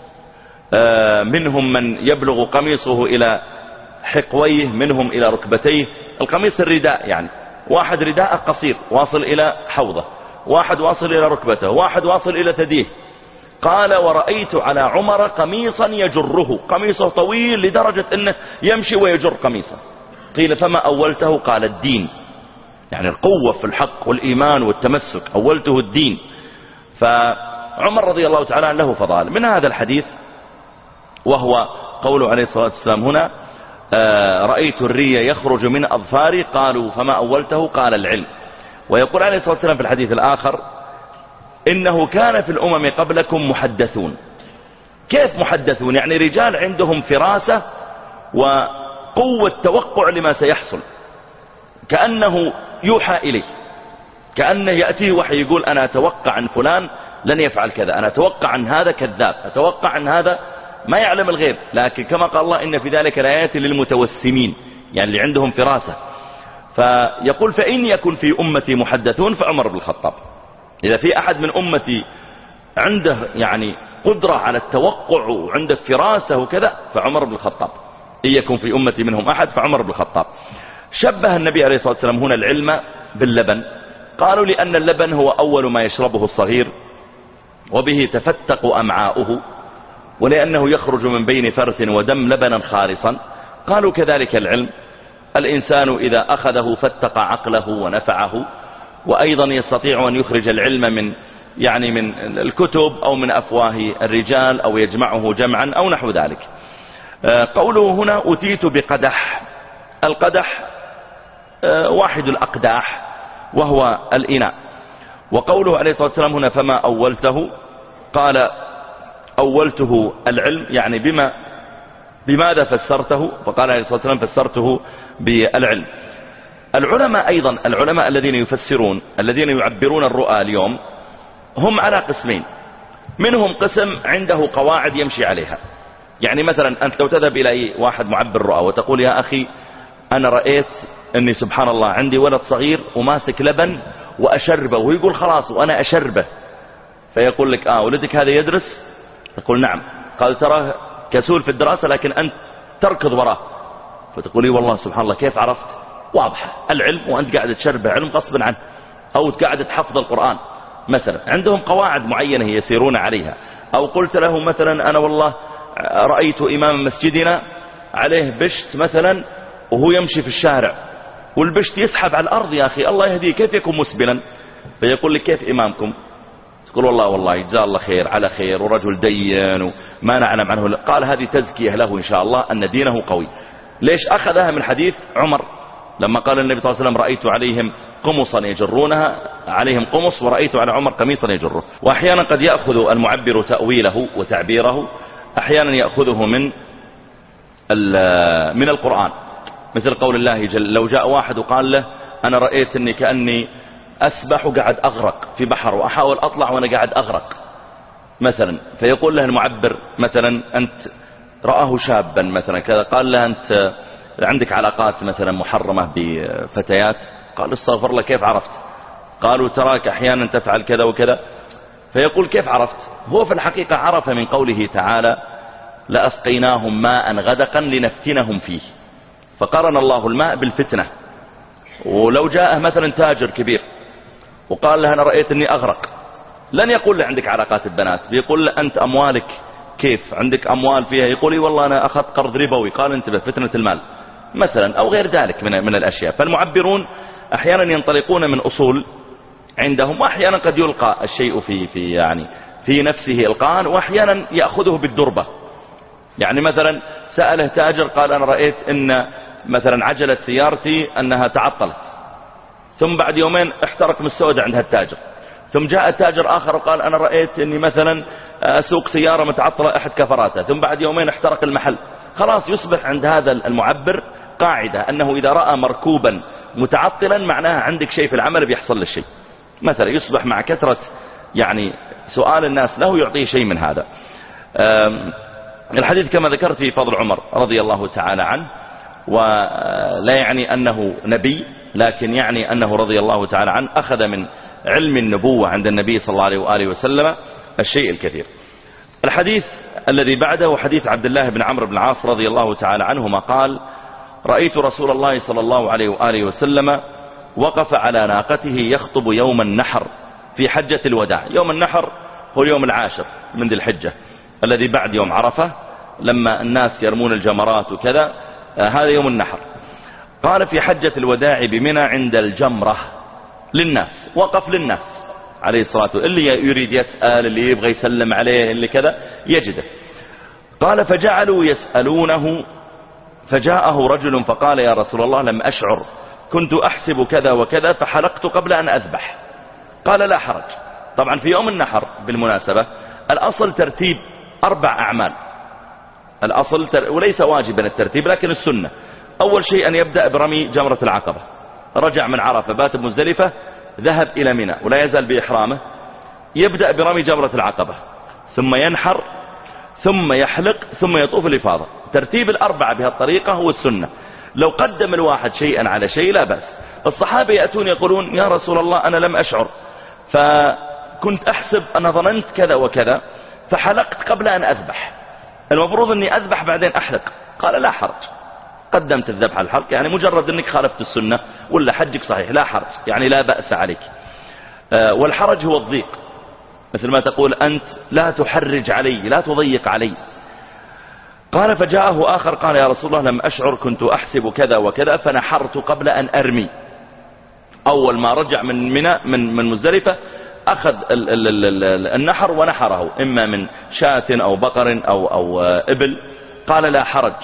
منهم من يبلغ قميصه إلى حقويه، منهم إلى ركبتيه. القميص الرداء، يعني واحد رداء قصير واصل إلى حوضه، واحد واصل إلى ركبته، واحد واصل إلى ثديه. قال ورأيت على عمر قميصا يجره، قميصه طويل لدرجة أنه يمشي ويجر قميصه. قيل فما أولته؟ قال الدين، يعني القوة في الحق والإيمان والتمسك، أولته الدين. فعمر رضي الله تعالى عنه له فضائل. من هذا الحديث وهو قوله عليه الصلاة والسلام هنا رأيت الري يخرج من أظفاري. قالوا فما أولته؟ قال العلم. ويقول عليه الصلاة والسلام في الحديث الآخر إنه كان في الأمم قبلكم محدثون. كيف محدثون؟ يعني رجال عندهم فراسة وقوة توقع لما سيحصل، كأنه يوحى إليه، كأنه يأتيه وحي يقول أنا أتوقع عن فلان لن يفعل كذا، أنا أتوقع عن هذا كذاب، أتوقع عن هذا ما يعلم الغيب. لكن كما قال الله إن في ذلك الآيات للمتوسمين، يعني اللي عندهم فراسة. فيقول فإن يكن في أمتي محدثون فعمر بن الخطاب. إذا في أحد من أمتي عنده يعني قدرة على التوقع وعنده فراسة وكذا فعمر بن الخطاب. إن يكن في أمتي منهم أحد فعمر بن الخطاب. شبه النبي عليه الصلاة والسلام هنا العلم باللبن. قالوا لأن اللبن هو أول ما يشربه الصغير وبه تفتق أمعاؤه، ولأنه يخرج من بين فرث ودم لبنا خالصا. قالوا كذلك العلم، الإنسان إذا أخذه فتق عقله ونفعه، وأيضا يستطيع أن يخرج العلم من الكتب أو من أفواه الرجال أو يجمعه جمعا أو نحو ذلك. قوله هنا أتيت بقدح. القدح واحد الأقداح وهو الإناء. وقوله عليه الصلاة والسلام هنا فما أولته؟ قال أولته العلم، يعني بماذا فسرته؟ فقال عليه الصلاة والسلام فسرته بالعلم. العلماء أيضا، العلماء الذين يفسرون الذين يعبرون الرؤى اليوم هم على قسمين. منهم قسم عنده قواعد يمشي عليها، يعني مثلا أنت لو تذهب إلى أي واحد معبر رؤى وتقول يا أخي أنا رأيت أني سبحان الله عندي ولد صغير وماسك لبن وأشربه، وهو يقول خلاص وأنا أشربه، فيقول لك ولدك هذا يدرس؟ تقول نعم. قال تراه كسول في الدراسة لكن أنت تركض وراه، فتقول لي والله سبحان الله كيف عرفت؟ واضحة العلم، وأنت قاعد تشربه علم غصبا عنه، أو قاعد تحفظ القرآن مثلا. عندهم قواعد معينة يسيرون عليها. أو قلت له مثلا أنا والله رأيت إمام مسجدنا عليه بشت مثلا وهو يمشي في الشارع والبشت يسحب على الأرض، يا أخي الله يهديه كيف يكون مسبلا؟ فيقول لك كيف إمامكم؟ تقول والله جزاه الله خير على خير ورجل دين وما نعلم عنه. قال هذه تزكية له إن شاء الله أن دينه قوي. ليش أخذها؟ من حديث عمر لما قال النبي صلى الله عليه وسلم رأيت عليهم قمصا يجرونها، عليهم قمص ورأيت على عمر قميصا يجره. وأحيانا قد يأخذ المعبر تأويله وتعبيره، أحيانا يأخذه من القرآن، مثل قول الله جل لو جاء واحد وقال له أنا رأيت أني كأني أسبح وقاعد أغرق في بحر وأحاول أطلع وأنا قاعد أغرق مثلا، فيقول له المعبر مثلا أنت رآه شابا مثلا كذا، قال له أنت عندك علاقات مثلا محرمة بفتيات؟ قال استغفر الله كيف عرفت؟ قالوا تراك أحيانا تفعل كذا وكذا. فيقول كيف عرفت؟ هو في الحقيقة عرف من قوله تعالى لأسقيناهم ماء غدقا لنفتنهم فيه، فقارن الله الماء بالفتنة. ولو جاءه مثلا تاجر كبير وقال له أنا رأيت أني أغرق، لن يقول له عندك علاقات البنات، بيقول له أنت أموالك كيف؟ عندك أموال فيها؟ يقول لي والله أنا أخذت قرض ربوي. قال انتبه، فتنة المال مثلا، أو غير ذلك من الأشياء. فالمعبرون أحيانا ينطلقون من أصول عندهم، وأحيانا قد يلقى الشيء في نفسه إلقاء، وأحيانا يأخذه بالدربة. يعني مثلا سأله تاجر قال أنا رأيت أن مثلا عجلة سيارتي أنها تعطلت، ثم بعد يومين احترق مستودع عند التاجر. ثم جاء تاجر آخر وقال أنا رأيت أني مثلا أسوق سيارة متعطلة أحد كفراتها، ثم بعد يومين احترق المحل. خلاص يصبح عند هذا المعبر قاعدة أنه إذا رأى مركوبا متعطلا معناها عندك شيء في العمل بيحصل للشيء. مثلا يصبح مع كثرة سؤال الناس له يعطيه شيء من هذا. الحديث كما ذكرت في فضل عمر رضي الله تعالى عنه، ولا يعني أنه نبي، لكن يعني أنه رضي الله تعالى عنه أخذ من علم النبوة عند النبي صلى الله عليه وآله وسلم الشيء الكثير. الحديث الذي بعده حديث عبد الله بن عمرو بن العاص رضي الله تعالى عنهما قال رأيت رسول الله صلى الله عليه وآله وسلم وقف على ناقته يخطب يوم النحر في حجة الوداع. يوم النحر هو اليوم العاشر من ذي الحجة الذي بعد يوم عرفة، لما الناس يرمون الجمرات وكذا، هذا يوم النحر. قال في حجة الوداع بمنى عند الجمرة للناس، وقف للناس عليه الصلاة والسلام، اللي يريد يسأل، اللي يبغى يسلم عليه، اللي كذا يجده. قال فجعلوا يسألونه، فجاءه رجل فقال يا رسول الله لم أشعر، كنت أحسب كذا وكذا فحلقت قبل أن أذبح. قال لا حرج. طبعا في يوم النحر بالمناسبة الأصل ترتيب 4 أعمال، الأصل وليس واجبا الترتيب لكن السنة. أول شيء أن يبدأ برمي جمرة العقبة، رجع من عرفة بات بمزدلفة ذهب إلى منى ولا يزال بإحرامه، يبدأ برمي جمرة العقبة ثم ينحر ثم يحلق ثم يطوف الإفاضة. ترتيب ال4 بهالطريقة هو السنة. لو قدم الواحد شيئا على شيء لا بأس. الصحابة يأتون يقولون يا رسول الله أنا لم أشعر، فكنت أحسب أنا ظننت كذا وكذا فحلقت قبل أن أذبح، المفروض أني أذبح بعدين أحلق. قال لا حرج، قدمت الذبح على الحلق، يعني مجرد أنك خالفت السنة ولا حجك صحيح لا حرج، يعني لا بأس عليك. والحرج هو الضيق، مثل ما تقول أنت لا تحرج علي، لا تضيق علي. قال فجاءه آخر قال يا رسول الله لم أشعر، كنت أحسب كذا وكذا فنحرت قبل أن أرمي. أول ما رجع من مزدلفة أخذ النحر ونحره، إما من شاة أو بقر أو إبل. قال لا حرج،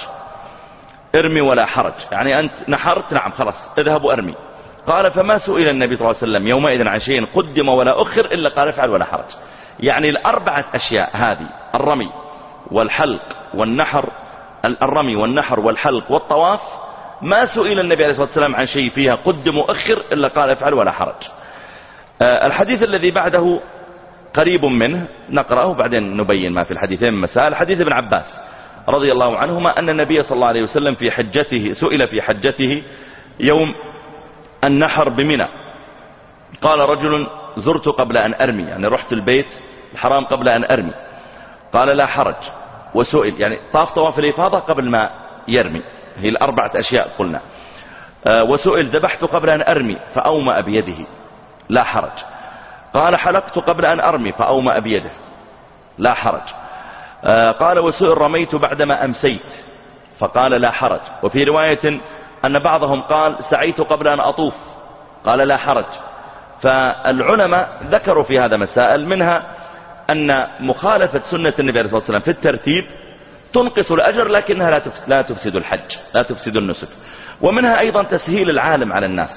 ارمي ولا حرج، يعني أنت نحرت نعم خلاص اذهب وارمي. قال فما سئل النبي صلى الله عليه وسلم يومئذ عن شيء قدم ولا أخر إلا قال افعل ولا حرج. يعني ال4 أشياء هذه، الرمي والحلق والنحر، الرمي والنحر والحلق والطواف، ما سئل النبي عليه الصلاة والسلام عن شيء فيها قدم وأخر إلا قال افعل ولا حرج. الحديث الذي بعده قريب منه نقرأه بعدين نبين ما في الحديثين من مسائل. حديث ابن عباس رضي الله عنهما أن النبي صلى الله عليه وسلم في حجته سئل في حجته يوم النحر بمنى، قال رجل زرت قبل أن أرمي، يعني رحت البيت الحرام قبل أن أرمي. قال لا حرج. وسئل يعني طواف الإفاضة قبل ما يرمي، هي ال4 أشياء قلنا. وسئل ذبحت قبل أن أرمي فأومأ بيده، لا حرج. قال حلقت قبل أن أرمي فأومأ بيده، لا حرج. قال وسئل رميت بعدما أمسيت فقال لا حرج. وفي رواية أن بعضهم قال سعيت قبل أن أطوف، قال لا حرج. فالعلماء ذكروا في هذا مسائل، منها أن مخالفة سنة النبي عليه الصلاة والسلام في الترتيب تنقص الأجر لكنها لا تفسد الحج، لا تفسد النسك. ومنها أيضا تسهيل العالم على الناس،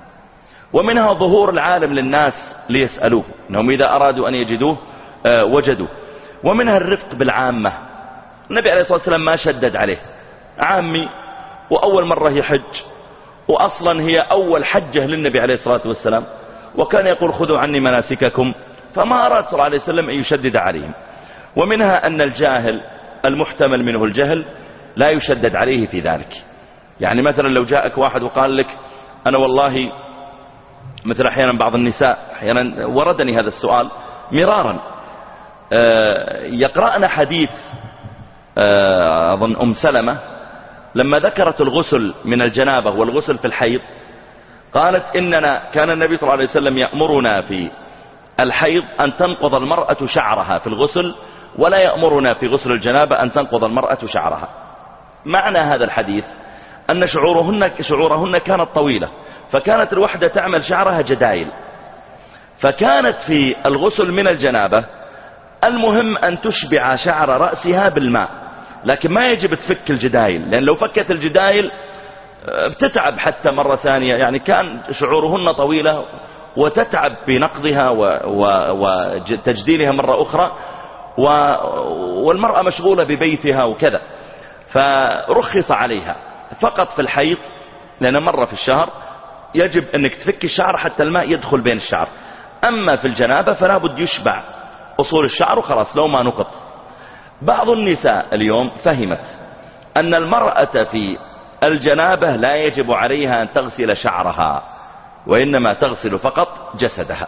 ومنها ظهور العالم للناس ليسألوه، أنهم إذا أرادوا أن يجدوه وجدوه. ومنها الرفق بالعامة، النبي عليه الصلاة والسلام ما شدد عليه، عامي وأول مرة يحج، وأصلا هي أول حجة للنبي عليه الصلاة والسلام، وكان يقول خذوا عني مناسككم، فما أراد صلى الله عليه وسلم أن يشدد عليهم. ومنها أن الجاهل المحتمل منه الجهل لا يشدد عليه في ذلك، يعني مثلا لو جاءك واحد وقال لك أنا والله، مثل أحيانا بعض النساء أحيانا وردني هذا السؤال مرارا، يقرأنا حديث أظن أم سلمة لما ذكرت الغسل من الجنابة والغسل في الحيض، قالت إننا كان النبي صلى الله عليه وسلم يأمرنا في الحيض أن تنقض المرأة شعرها في الغسل، ولا يأمرنا في غسل الجنابة أن تنقض المرأة شعرها. معنى هذا الحديث أن شعورهن كانت طويلة، فكانت الوحدة تعمل شعرها جدايل، فكانت في الغسل من الجنابة المهم أن تشبع شعر رأسها بالماء، لكن ما يجب تفك الجدايل، لأن لو فكت الجدايل بتتعب حتى مرة ثانية. يعني كان شعورهن طويلة وتتعب في نقضها وتجديلها مرة أخرى، والمرأة مشغولة ببيتها وكذا، فرخص عليها فقط في الحيض، لأن مرة في الشهر يجب أنك تفك الشعر حتى الماء يدخل بين الشعر. أما في الجنابة فلا بد يشبع أصول الشعر وخلاص لو ما نقض. بعض النساء اليوم فهمت أن المرأة في الجنابة لا يجب عليها أن تغسل شعرها، وإنما تغسل فقط جسدها.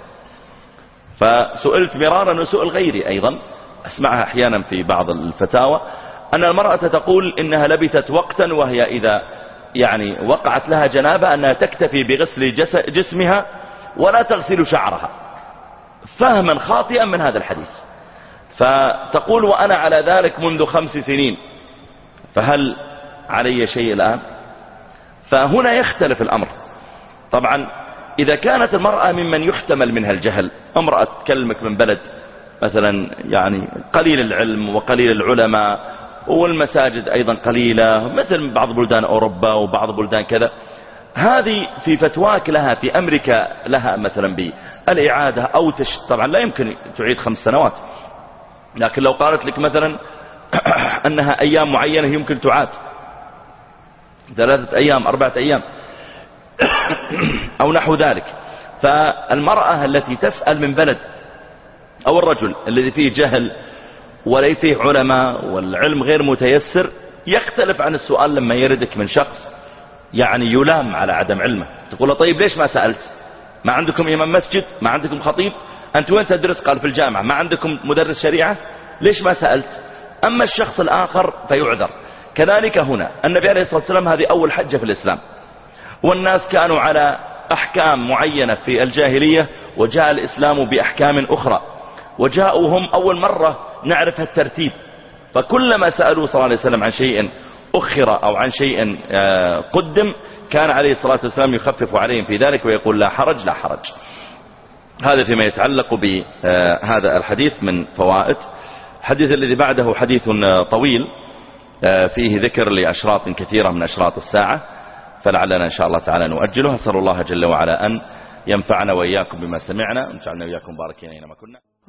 فسئلت مرارا وسئل غيري أيضا، أسمعها أحيانا في بعض الفتاوى، أن المرأة تقول إنها لبثت وقتا وهي إذا يعني وقعت لها جنابة أنها تكتفي بغسل جسمها ولا تغسل شعرها، فهما خاطئا من هذا الحديث. فتقول وأنا على ذلك منذ 5 سنين، فهل علي شيء الآن؟ فهنا يختلف الأمر. طبعا إذا كانت المرأة ممن يحتمل منها الجهل، امرأة تكلمك من بلد مثلا يعني قليل العلم وقليل العلماء، والمساجد أيضا قليلة، مثل بعض بلدان أوروبا وبعض بلدان كذا، هذه في فتواك لها في أمريكا لها مثلا بالإعادة أو طبعا لا يمكن تعيد 5 سنوات، لكن لو قالت لك مثلا أنها أيام معينة يمكن تعاد 3 أيام 4 أيام أو نحو ذلك. فالمرأة التي تسأل من بلد، أو الرجل الذي فيه جهل ولا فيه علماء والعلم غير متيسر، يختلف عن السؤال لما يردك من شخص يعني يلام على عدم علمه. تقول له طيب ليش ما سألت؟ ما عندكم إمام مسجد؟ ما عندكم خطيب؟ أنت وين تدرس؟ قال في الجامعة. ما عندكم مدرس شريعة؟ ليش ما سألت؟ أما الشخص الآخر فيعذر. كذلك هنا النبي عليه الصلاة والسلام هذه أول حجة في الإسلام، والناس كانوا على أحكام معينة في الجاهلية، وجاء الإسلام بأحكام أخرى، وجاءوا هم أول مرة نعرف الترتيب. فكلما سألوا صلى الله عليه وسلم عن شيء أخر أو عن شيء قدم، كان عليه الصلاة والسلام يخفف عليهم في ذلك ويقول لا حرج لا حرج. هذا فيما يتعلق بهذا الحديث من فوائد. الحديث الذي بعده حديث طويل فيه ذكر لأشراط كثيرة من أشراط الساعة، فلعلنا إن شاء الله تعالى نؤجله. أسأل الله جل وعلا أن ينفعنا وإياكم بما سمعنا، ونجعلنا وإياكم باركين أينما كنا.